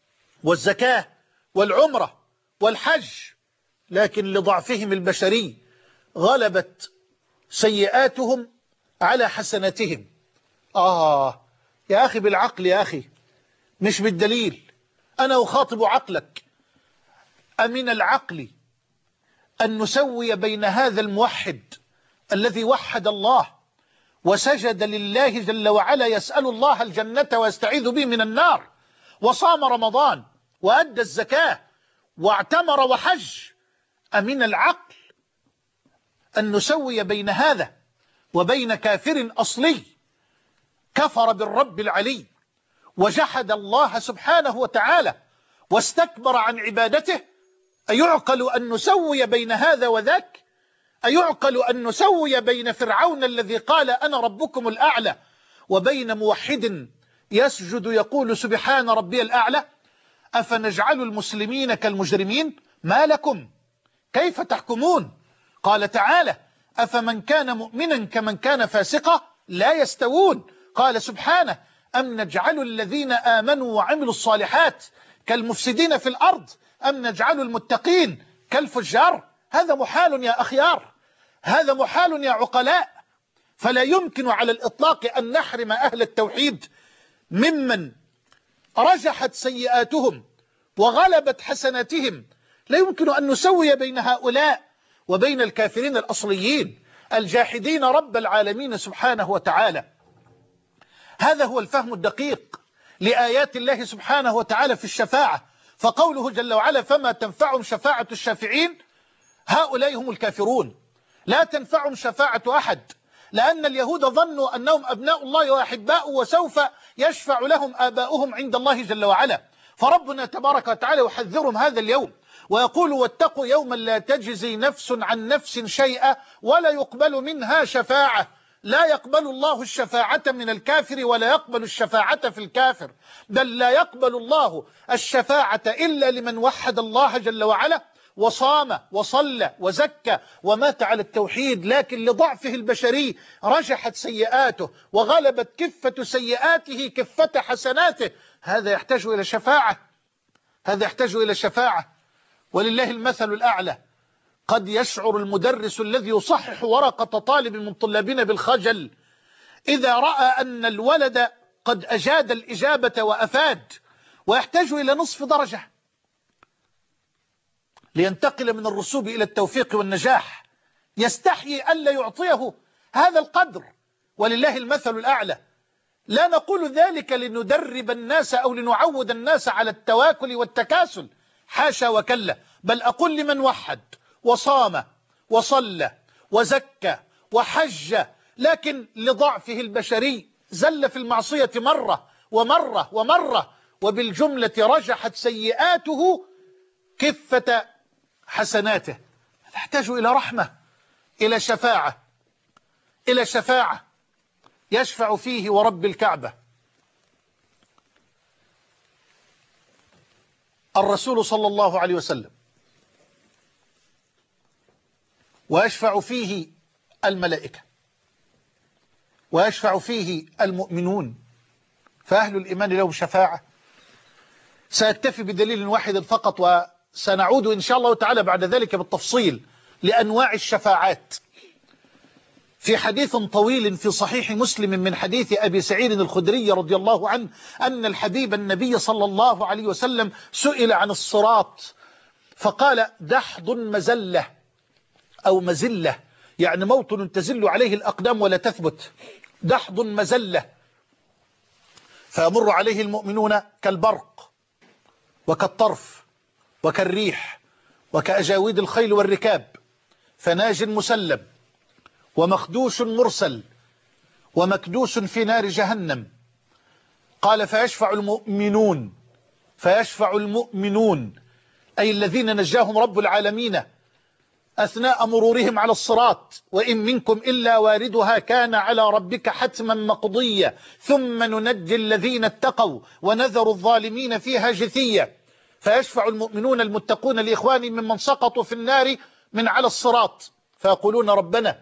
والزكاة والعمرة والحج، لكن لضعفهم البشري غلبت سيئاتهم على حسناتهم. آه يا أخي، بالعقل يا أخي، مش بالدليل. أنا أخاطب عقلك. أمن العقل أن نسوي بين هذا الموحد الذي وحد الله وسجد لله جل وعلا يسأل الله الجنة ويستعيذ به من النار، وصام رمضان وأدى الزكاة واعتمر وحج، أمن العقل أن نسوي بين هذا وبين كافر أصلي كفر بالرب العلي وجحد الله سبحانه وتعالى واستكبر عن عبادته؟ أيعقل أن نسوي بين هذا وذاك؟ أيعقل أن نسوي بين فرعون الذي قال أنا ربكم الأعلى وبين موحد يسجد يقول سبحان ربي الأعلى؟ أفنجعل المسلمين كالمجرمين؟ ما لكم كيف تحكمون؟ قال تعالى: أفمن كان مؤمنا كمن كان فاسقا لا يستوون. قال سبحانه: أم نجعل الذين آمنوا وعملوا الصالحات كالمفسدين في الأرض أم نجعل المتقين كالفجار؟ هذا محال يا أخيار، هذا محال يا عقلاء. فلا يمكن على الإطلاق أن نحرم أهل التوحيد ممن رجحت سيئاتهم وغلبت حسناتهم. لا يمكن أن نسوي بين هؤلاء وبين الكافرين الأصليين الجاحدين رب العالمين سبحانه وتعالى. هذا هو الفهم الدقيق لآيات الله سبحانه وتعالى في الشفاعة. فقوله جل وعلا: فما تنفعهم شفاعة الشافعين، هؤلاء هم الكافرون، لا تنفعهم شفاعة أحد، لأن اليهود ظنوا أنهم أبناء الله وأحباؤه وسوف يشفع لهم آباؤهم عند الله جل وعلا. فربنا تبارك وتعالى يحذرهم هذا اليوم ويقول: واتقوا يوما لا تجزي نفس عن نفس شيئا ولا يقبل منها شفاعة لا يقبل الله الشفاعة من الكافر ولا يقبل الشفاعة في الكافر، بل لا يقبل الله الشفاعة إلا لمن وحد الله جل وعلا وصام وصلى وزكى ومات على التوحيد، لكن لضعفه البشري رجحت سيئاته وغلبت كفة سيئاته كفة حسناته. هذا يحتاج إلى شفاعة، هذا يحتاج إلى شفاعة. ولله المثل الأعلى. قد يشعر المدرس الذي يصحح ورقة طالب من طلابنا بالخجل إذا رأى أن الولد قد أجاد الإجابة وأفاد، ويحتاج إلى نصف درجة لينتقل من الرسوب إلى التوفيق والنجاح، يستحيي ألا يعطيه هذا القدر. ولله المثل الأعلى. لا نقول ذلك لندرب الناس أو لنعود الناس على التواكل والتكاسل، حاشا وكلا، بل أقول لمن وحد وصام وصلى وزكى وحج، لكن لضعفه البشري زل في المعصية مرة ومرة ومرة، وبالجملة رجحت سيئاته كفة حسناته. تحتاج إلى رحمة، إلى شفاعة، إلى شفاعة يشفع فيه ورب الكعبة الرسول صلى الله عليه وسلم، ويشفع فيه الملائكة، ويشفع فيه المؤمنون، فأهل الإيمان لهم شفاعة. سأكتفي بدليل واحد فقط، وسنعود إن شاء الله تعالى بعد ذلك بالتفصيل لأنواع الشفاعات. في حديث طويل في صحيح مسلم من حديث أبي سعيد الخدري رضي الله عنه أن الحبيب النبي صلى الله عليه وسلم سئل عن الصراط فقال: دحض مزلة أو مزلة، يعني موطن تزل عليه الأقدام ولا تثبت، دحض مزلة، فيمر عليه المؤمنون كالبرق وكالطرف وكالريح وكأجاويد الخيل والركاب، فناج مسلم ومخدوش مرسل ومكدوس في نار جهنم. قال: فيشفع المؤمنون، فيشفع المؤمنون أي الذين نجاهم رب العالمين أثناء مرورهم على الصراط: وإن منكم إلا واردها كان على ربك حتما مقضيا ثم ننجي الذين اتقوا ونذر الظالمين فيها جثيا. فيشفع المؤمنون المتقون لإخوانهم ممن سقطوا في النار من على الصراط، فيقولون: ربنا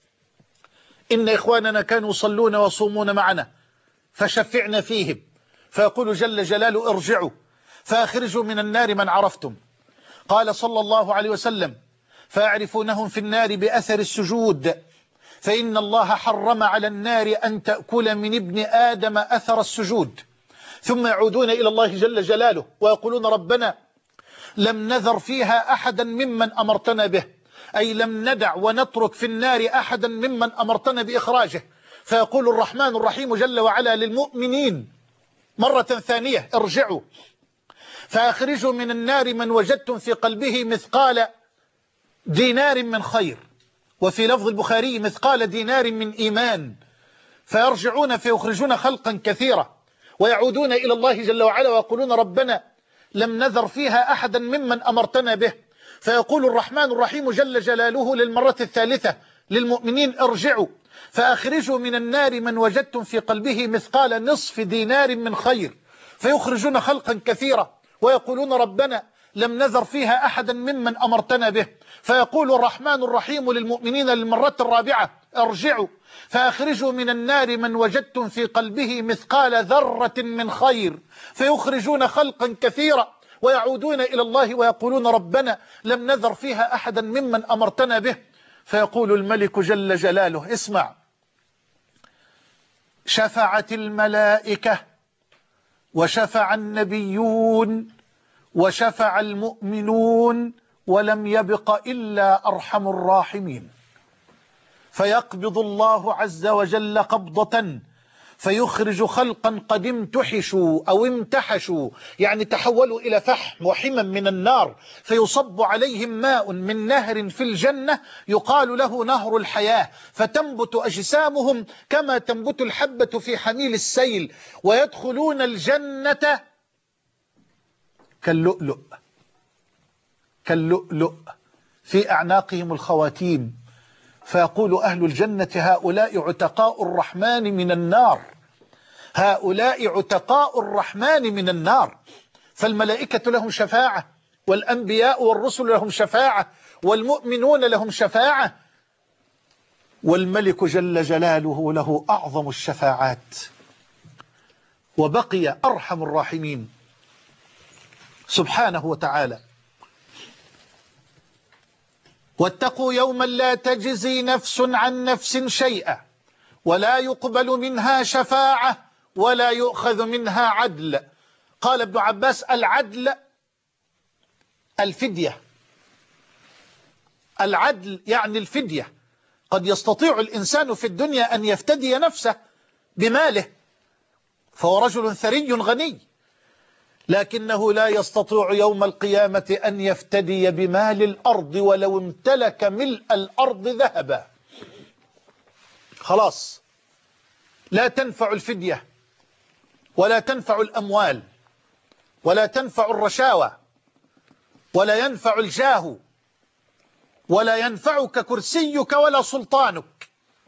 إن إخواننا كانوا يصلون ويصومون معنا فشفعنا فيهم. فيقول جل جلاله: ارجعوا فأخرجوا من النار من عرفتم. قال صلى الله عليه وسلم: فيعرفونهم في النار بأثر السجود، فإن الله حرم على النار أن تأكل من ابن آدم أثر السجود. ثم يعودون إلى الله جل جلاله ويقولون: ربنا لم نذر فيها أحدا ممن أمرتنا به، أي لم ندع ونترك في النار أحدا ممن أمرتنا بإخراجه. فيقول الرحمن الرحيم جل وعلا للمؤمنين مرة ثانية: ارجعوا فأخرجوا من النار من وجدتم في قلبه مثقال دينار من خير، وفي لفظ البخاري مثقال دينار من إيمان. فيرجعون فيخرجون خلقا كثيرا ويعودون إلى الله جل وعلا ويقولون: ربنا لم نذر فيها أحدا ممن أمرتنا به. فيقول الرحمن الرحيم جل جلاله للمرة الثالثة للمؤمنين: ارجعوا فأخرجوا من النار من وجدتم في قلبه مثقال نصف دينار من خير. فيخرجون خلقا كثيرا ويقولون: ربنا لم نذر فيها أحدا ممن أمرتنا به. فيقول الرحمن الرحيم للمؤمنين للمرة الرابعة: ارجعوا فأخرجوا من النار من وجدتم في قلبه مثقال ذرة من خير. فيخرجون خلقا كثيرا ويعودون إلى الله ويقولون: ربنا لم نذر فيها أحدا ممن أمرتنا به. فيقول الملك جل جلاله: اسمع، شفعت الملائكة وشفع النبيون وشفع المؤمنون ولم يبق إلا أرحم الراحمين. فيقبض الله عز وجل قبضة فيخرج خلقا قد امتحشوا أو امتحشوا، يعني تحولوا إلى فحم وحما من النار، فيصب عليهم ماء من نهر في الجنة يقال له نهر الحياة، فتنبت أجسامهم كما تنبت الحبة في حميل السيل، ويدخلون الجنة كاللؤلؤ كاللؤلؤ في أعناقهم الخواتيم. فيقول أهل الجنة هؤلاء عتقاء الرحمن من النار، هؤلاء عتقاء الرحمن من النار. فالملائكة لهم شفاعة، والأنبياء والرسل لهم شفاعة، والمؤمنون لهم شفاعة، والملك جل جلاله له أعظم الشفاعات. وبقي أرحم الراحمين سبحانه وتعالى: واتقوا يوما لا تجزي نفس عن نفس شيئا ولا يقبل منها شفاعة ولا يؤخذ منها عدل. قال ابن عباس: العدل الفدية، العدل يعني الفدية. قد يستطيع الإنسان في الدنيا أن يفتدي نفسه بماله، فهو رجل ثري غني، لكنه لا يستطيع يوم القيامة أن يفتدي بمال الأرض ولو امتلك ملء الأرض ذهبا. خلاص، لا تنفع الفدية، ولا تنفع الأموال، ولا تنفع الرشاوى، ولا ينفع الجاه، ولا ينفعك كرسيك ولا سلطانك.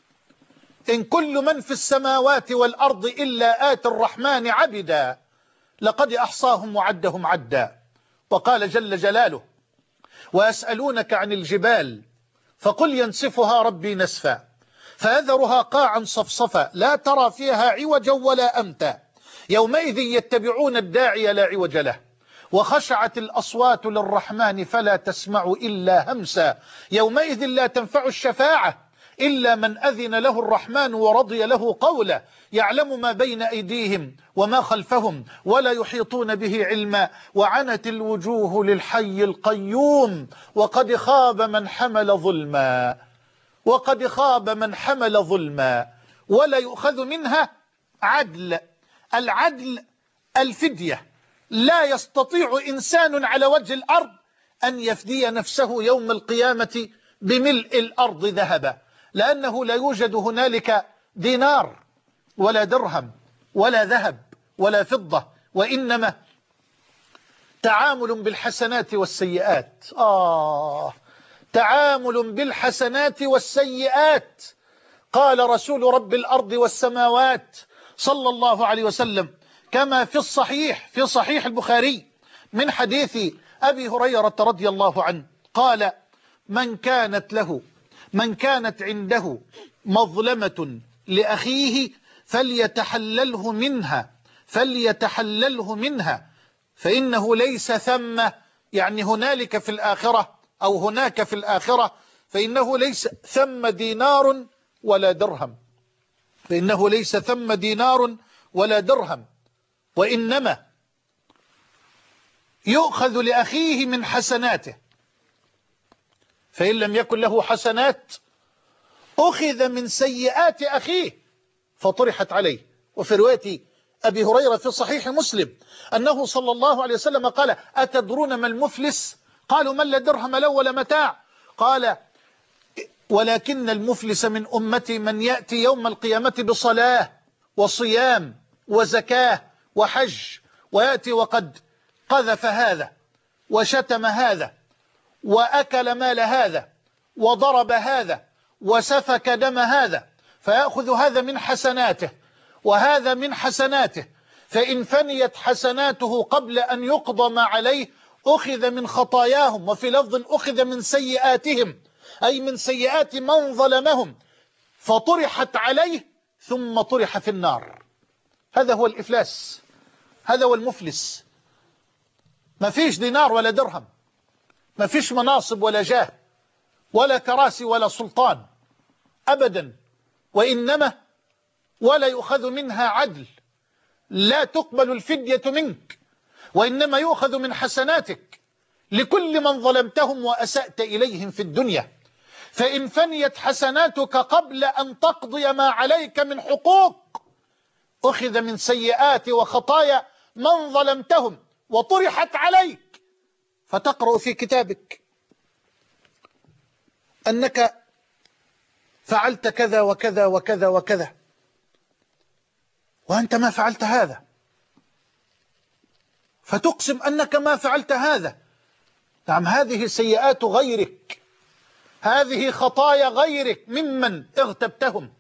إن كل من في السماوات والأرض إلا آتي الرحمن عبدا لقد أحصاهم وعدهم عدا. وقال جل جلاله: ويسألونك عن الجبال فقل ينسفها ربي نسفا فيذرها قاعا صفصفا لا ترى فيها عوجا ولا أمتا يومئذ يتبعون الداعي لا عوج له وخشعت الأصوات للرحمن فلا تسمع إلا همسا يومئذ لا تنفع الشفاعة إلا من أذن له الرحمن ورضي له قولا يعلم ما بين أيديهم وما خلفهم ولا يحيطون به علما وعنت الوجوه للحي القيوم وقد خاب من حمل ظلما وقد خاب من حمل ظلما ولا يؤخذ منها عدل. العدل الفدية. لا يستطيع إنسان على وجه الأرض أن يفدي نفسه يوم القيامة بملء الأرض ذهبا، لأنه لا يوجد هنالك دينار ولا درهم ولا ذهب ولا فضة، وإنما تعامل بالحسنات والسيئات. آه تعامل بالحسنات والسيئات. قال رسول رب الأرض والسماوات صلى الله عليه وسلم كما في الصحيح في صحيح البخاري من حديث أبي هريرة رضي الله عنه قال: من كانت له من كانت عنده مظلمة لأخيه فليتحلله منها فليتحلله منها فإنه ليس ثم، يعني هنالك في الآخرة أو هناك في الآخرة، فإنه ليس ثم دينار ولا درهم فإنه ليس ثم دينار ولا درهم وإنما يؤخذ لأخيه من حسناته، فإن لم يكن له حسنات أخذ من سيئات أخيه فطرحت عليه. وفي رواية أبي هريرة في صحيح مسلم أنه صلى الله عليه وسلم قال: أتدرون ما المفلس؟ قالوا: من لا درهم له ولا متاع. قال: ولكن المفلس من أمتي من يأتي يوم القيامة بصلاة وصيام وزكاة وحج ويأتي وقد قذف هذا وشتم هذا وأكل مال هذا وضرب هذا وسفك دم هذا، فيأخذ هذا من حسناته وهذا من حسناته، فإن فنيت حسناته قبل أن يقضى ما عليه أخذ من خطاياهم، وفي لفظ أخذ من سيئاتهم، أي من سيئات من ظلمهم، فطرحت عليه ثم طرح في النار. هذا هو الإفلاس، هذا هو المفلس. ما فيش دينار ولا درهم، ما فيش مناصب ولا جاه ولا كراسي ولا سلطان أبدا، وإنما ولا يؤخذ منها عدل، لا تقبل الفدية منك، وإنما يؤخذ من حسناتك لكل من ظلمتهم وأسأت إليهم في الدنيا. فإن فنيت حسناتك قبل أن تقضي ما عليك من حقوق أخذ من سيئات وخطايا من ظلمتهم وطرحت عليك، فتقرأ في كتابك أنك فعلت كذا وكذا وكذا وكذا وأنت ما فعلت هذا، فتقسم أنك ما فعلت هذا. نعم، هذه سيئات غيرك، هذه خطايا غيرك ممن اغتبتهم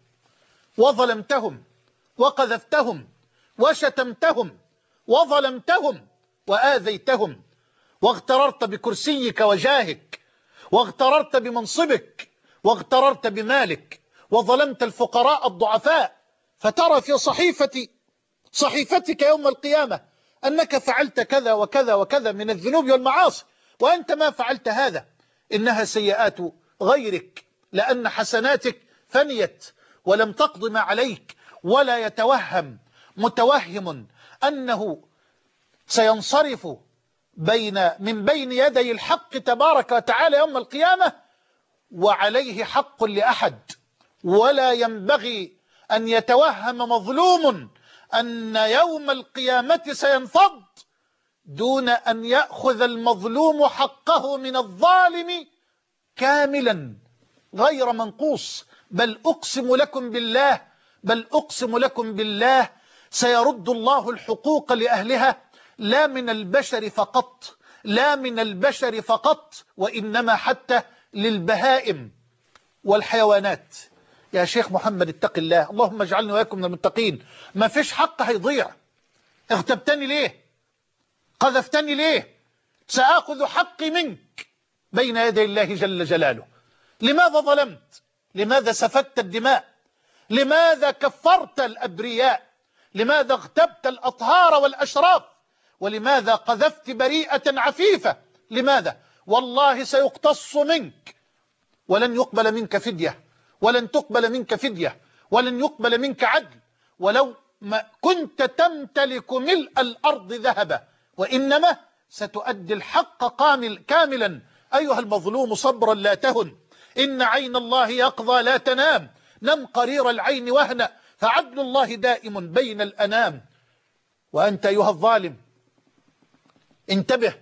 وظلمتهم وقذفتهم وشتمتهم وظلمتهم وآذيتهم، واغتررت بكرسيك وجاهك، واغتررت بمنصبك، واغتررت بمالك، وظلمت الفقراء الضعفاء، فترى في صحيفة صحيفتك يوم القيامة أنك فعلت كذا وكذا وكذا من الذنوب والمعاصي وأنت ما فعلت هذا، إنها سيئات غيرك، لأن حسناتك فنيت ولم تقض ما عليك. ولا يتوهم متوهم أنه سينصرف بين من بين يدي الحق تبارك وتعالى يوم القيامة وعليه حق لأحد. ولا ينبغي أن يتوهم مظلوم أن يوم القيامة سينفض دون أن يأخذ المظلوم حقه من الظالم كاملا غير منقوص. بل أقسم لكم بالله بل أقسم لكم بالله سيرد الله الحقوق لأهلها، لا من البشر فقط لا من البشر فقط وإنما حتى للبهائم والحيوانات. يا شيخ محمد اتق الله، اللهم اجعلني وإياكم من المتقين. ما فيش حق هيضيع. اغتبتني ليه؟ قذفتني ليه؟ سآخذ حقي منك بين يدي الله جل جلاله. لماذا ظلمت؟ لماذا سفكت الدماء؟ لماذا كفرت الأبرياء؟ لماذا اغتبت الأطهار والأشراف؟ ولماذا قذفت بريئة عفيفة؟ لماذا؟ والله سيقتص منك ولن يقبل منك فدية، ولن تقبل منك فدية، ولن يقبل منك عدل، ولو ما كنت تمتلك ملء الأرض ذهبا، وإنما ستؤدي الحق كامل كاملا. أيها المظلوم صبرا لا تهن، إن عين الله يقظى لا تنام، نم قرير العين وهنا، فعدل الله دائم بين الأنام. وأنت أيها الظالم انتبه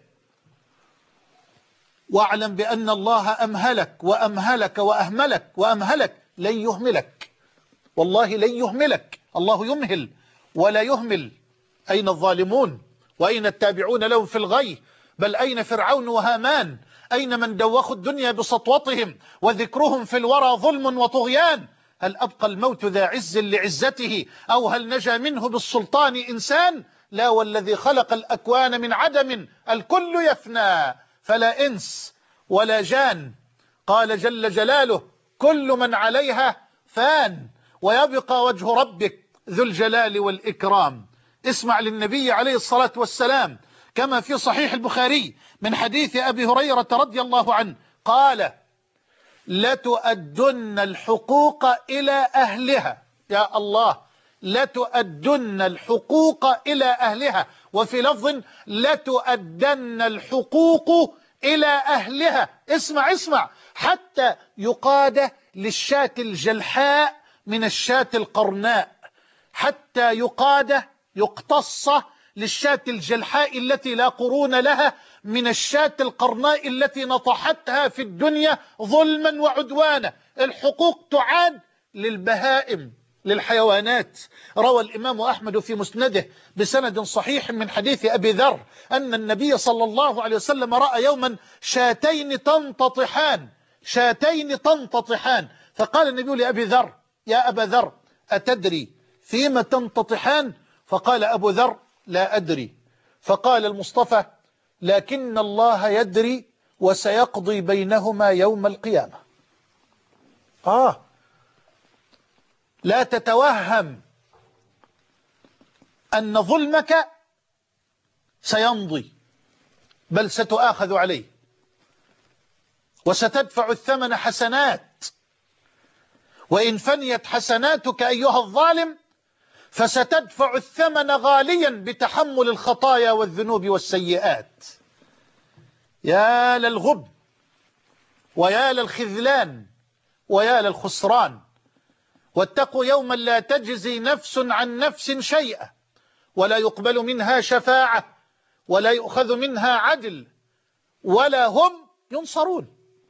واعلم بأن الله أمهلك وأمهلك وأهملك وأمهلك، لن يهملك، والله لن يهملك. الله يمهل ولا يهمل. أين الظالمون وأين التابعون لهم في الغي؟ بل أين فرعون وهامان؟ أين من دوخوا الدنيا بسطوتهم وذكرهم في الورى ظلم وطغيان؟ هل أبقى الموت ذا عز لعزته أو هل نجا منه بالسلطان إنسان؟ لا، والذي خلق الأكوان من عدم الكل يفنى فلا إنس ولا جان. قال جل جلاله كل من عليها فان ويبقى وجه ربك ذو الجلال والإكرام. اسمع للنبي عليه الصلاة والسلام كما في صحيح البخاري من حديث أبي هريرة رضي الله عنه قال لتؤدن الحقوق إلى أهلها. يا الله، لتؤدن الحقوق إلى أهلها، وفي لفظ لتؤدن الحقوق إلى أهلها. اسمع اسمع حتى يقاد للشاة الجلحاء من الشاة القرناء، حتى يقاد يقتص للشاة الجلحاء التي لا قرون لها من الشاة القرناء التي نطحتها في الدنيا ظلما وعدوانا. الحقوق تعاد للبهائم للحيوانات. روى الإمام أحمد في مسنده بسند صحيح من حديث أبي ذر أن النبي صلى الله عليه وسلم رأى يوما شاتين تنتطحان شاتين تنتطحان فقال النبي لأبي ذر يا أبا ذر أتدري فيما تنتطحان؟ فقال أبو ذر لا أدري. فقال المصطفى لكن الله يدري وسيقضي بينهما يوم القيامة. آه لا تتوهم أن ظلمك سيمضي، بل ستؤاخذ عليه وستدفع الثمن حسنات. وإن فنيت حسناتك أيها الظالم فستدفع الثمن غاليا بتحمل الخطايا والذنوب والسيئات. يا للغب ويا للخذلان ويا للخسران. واتقوا يوما لا تجزي نفس عن نفس شيئا ولا يقبل منها شفاعة ولا يؤخذ منها عدل ولا هم ينصرون.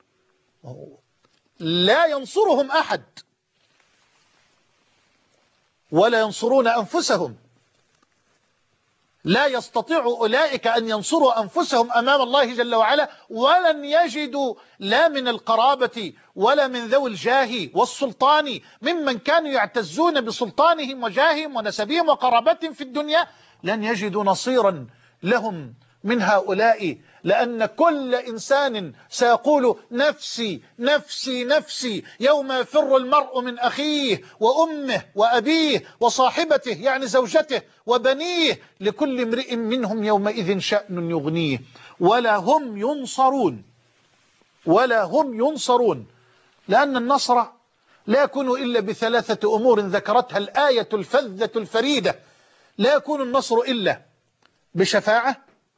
لا ينصرهم أحد ولا ينصرون أنفسهم. لا يستطيع أولئك أن ينصروا أنفسهم أمام الله جل وعلا، ولن يجدوا لا من القرابة ولا من ذوي الجاه والسلطان ممن كانوا يعتزون بسلطانهم وجاههم ونسبهم وقرابتهم في الدنيا، لن يجدوا نصيرا لهم من هؤلاء، لأن كل إنسان سيقول نفسي نفسي نفسي يوم يفر المرء من أخيه وأمه وأبيه وصاحبته يعني زوجته وبنيه، لكل امرئ منهم يومئذ شأن يغنيه، ولا هم ينصرون ولا هم ينصرون لأن النصر لا يكون إلا بثلاثة أمور ذكرتها الآية الفذة الفريدة. لا يكون النصر إلا بشفاعة،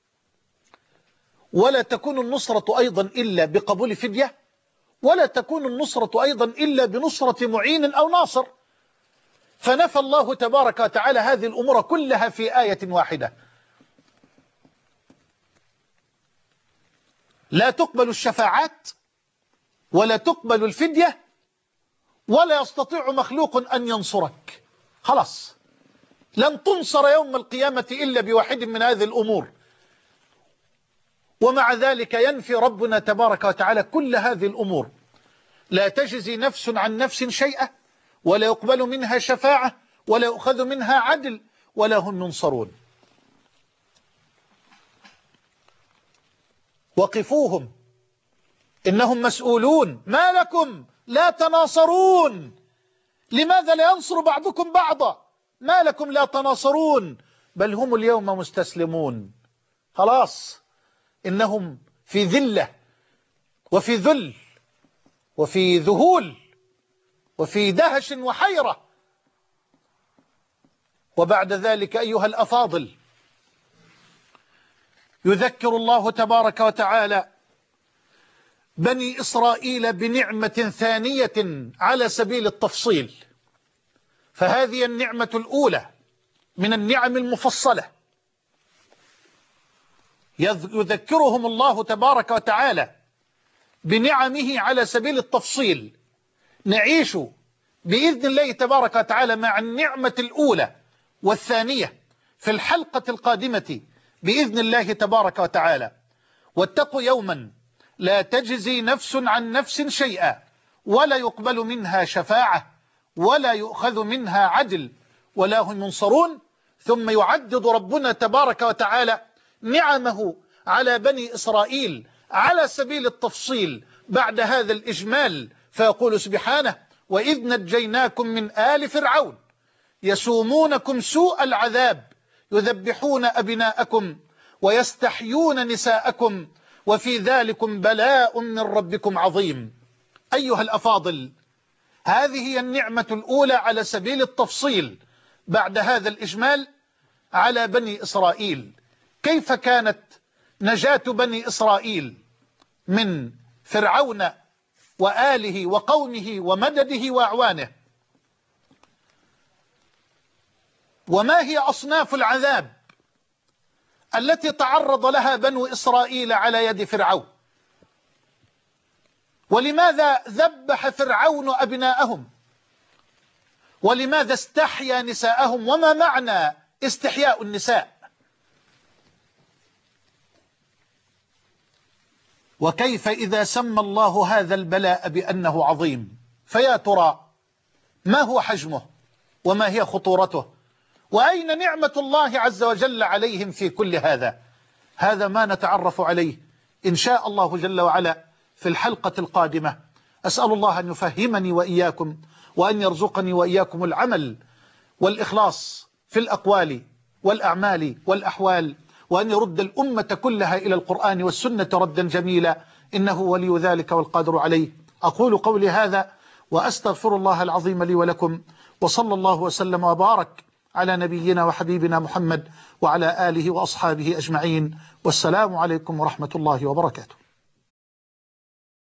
ولا تكون النصرة أيضا إلا بقبول فدية، ولا تكون النصرة أيضا إلا بنصرة معين أو ناصر. فنفى الله تبارك وتعالى هذه الأمور كلها في آية واحدة. لا تقبل الشفاعات ولا تقبل الفدية ولا يستطيع مخلوق أن ينصرك. خلاص لن تنصر يوم القيامة إلا بواحد من هذه الأمور. ومع ذلك ينفي ربنا تبارك وتعالى كل هذه الأمور. لا تجزي نفس عن نفس شيئا، ولا يقبل منها شفاعة، ولا يؤخذ منها عدل، ولا هم ينصرون. وقفوهم إنهم مسؤولون. ما لكم لا تناصرون؟ لماذا لا ينصر بعضكم بعضا؟ ما لكم لا تناصرون؟ بل هم اليوم مستسلمون. خلاص إنهم في ذلة وفي ذل وفي ذهول وفي دهش وحيرة. وبعد ذلك أيها الأفاضل يذكر الله تبارك وتعالى بني إسرائيل بنعمة ثانية على سبيل التفصيل. فهذه النعمة الأولى من النعم المفصلة، يذكرهم الله تبارك وتعالى بنعمه على سبيل التفصيل. نعيش بإذن الله تبارك وتعالى مع النعمة الأولى والثانية في الحلقة القادمة بإذن الله تبارك وتعالى. واتقوا يوما لا تجزي نفس عن نفس شيئا، ولا يقبل منها شفاعة، ولا يؤخذ منها عدل، ولا هم ينصرون. ثم يعدد ربنا تبارك وتعالى نعمه على بني إسرائيل على سبيل التفصيل بعد هذا الإجمال، فيقول سبحانه: وإذ نجيناكم من آل فرعون يسومونكم سوء العذاب يذبحون أبناءكم ويستحيون نساءكم وفي ذلكم بلاء من ربكم عظيم. أيها الأفاضل، هذه هي النعمة الأولى على سبيل التفصيل بعد هذا الإجمال على بني إسرائيل. كيف كانت نجاة بني إسرائيل من فرعون وآله وقومه ومدده وأعوانه؟ وما هي أصناف العذاب التي تعرض لها بنو إسرائيل على يد فرعون؟ ولماذا ذبح فرعون أبناءهم؟ ولماذا استحيا نساءهم؟ وما معنى استحياء النساء؟ وكيف إذا سمى الله هذا البلاء بأنه عظيم؟ فيا ترى ما هو حجمه وما هي خطورته؟ وأين نعمة الله عز وجل عليهم في كل هذا؟ هذا ما نتعرف عليه إن شاء الله جل وعلا في الحلقة القادمة. أسأل الله أن يفهمني وإياكم، وأن يرزقني وإياكم العمل والإخلاص في الأقوال والأعمال والأحوال، وأن يرد الأمة كلها إلى القرآن والسنة ردا جميلا، إنه ولي ذلك والقادر عليه. أقول قولي هذا وأستغفر الله العظيم لي ولكم، وصلى الله وسلم وبارك على نبينا وحبيبنا محمد وعلى آله وأصحابه أجمعين، والسلام عليكم ورحمة الله وبركاته.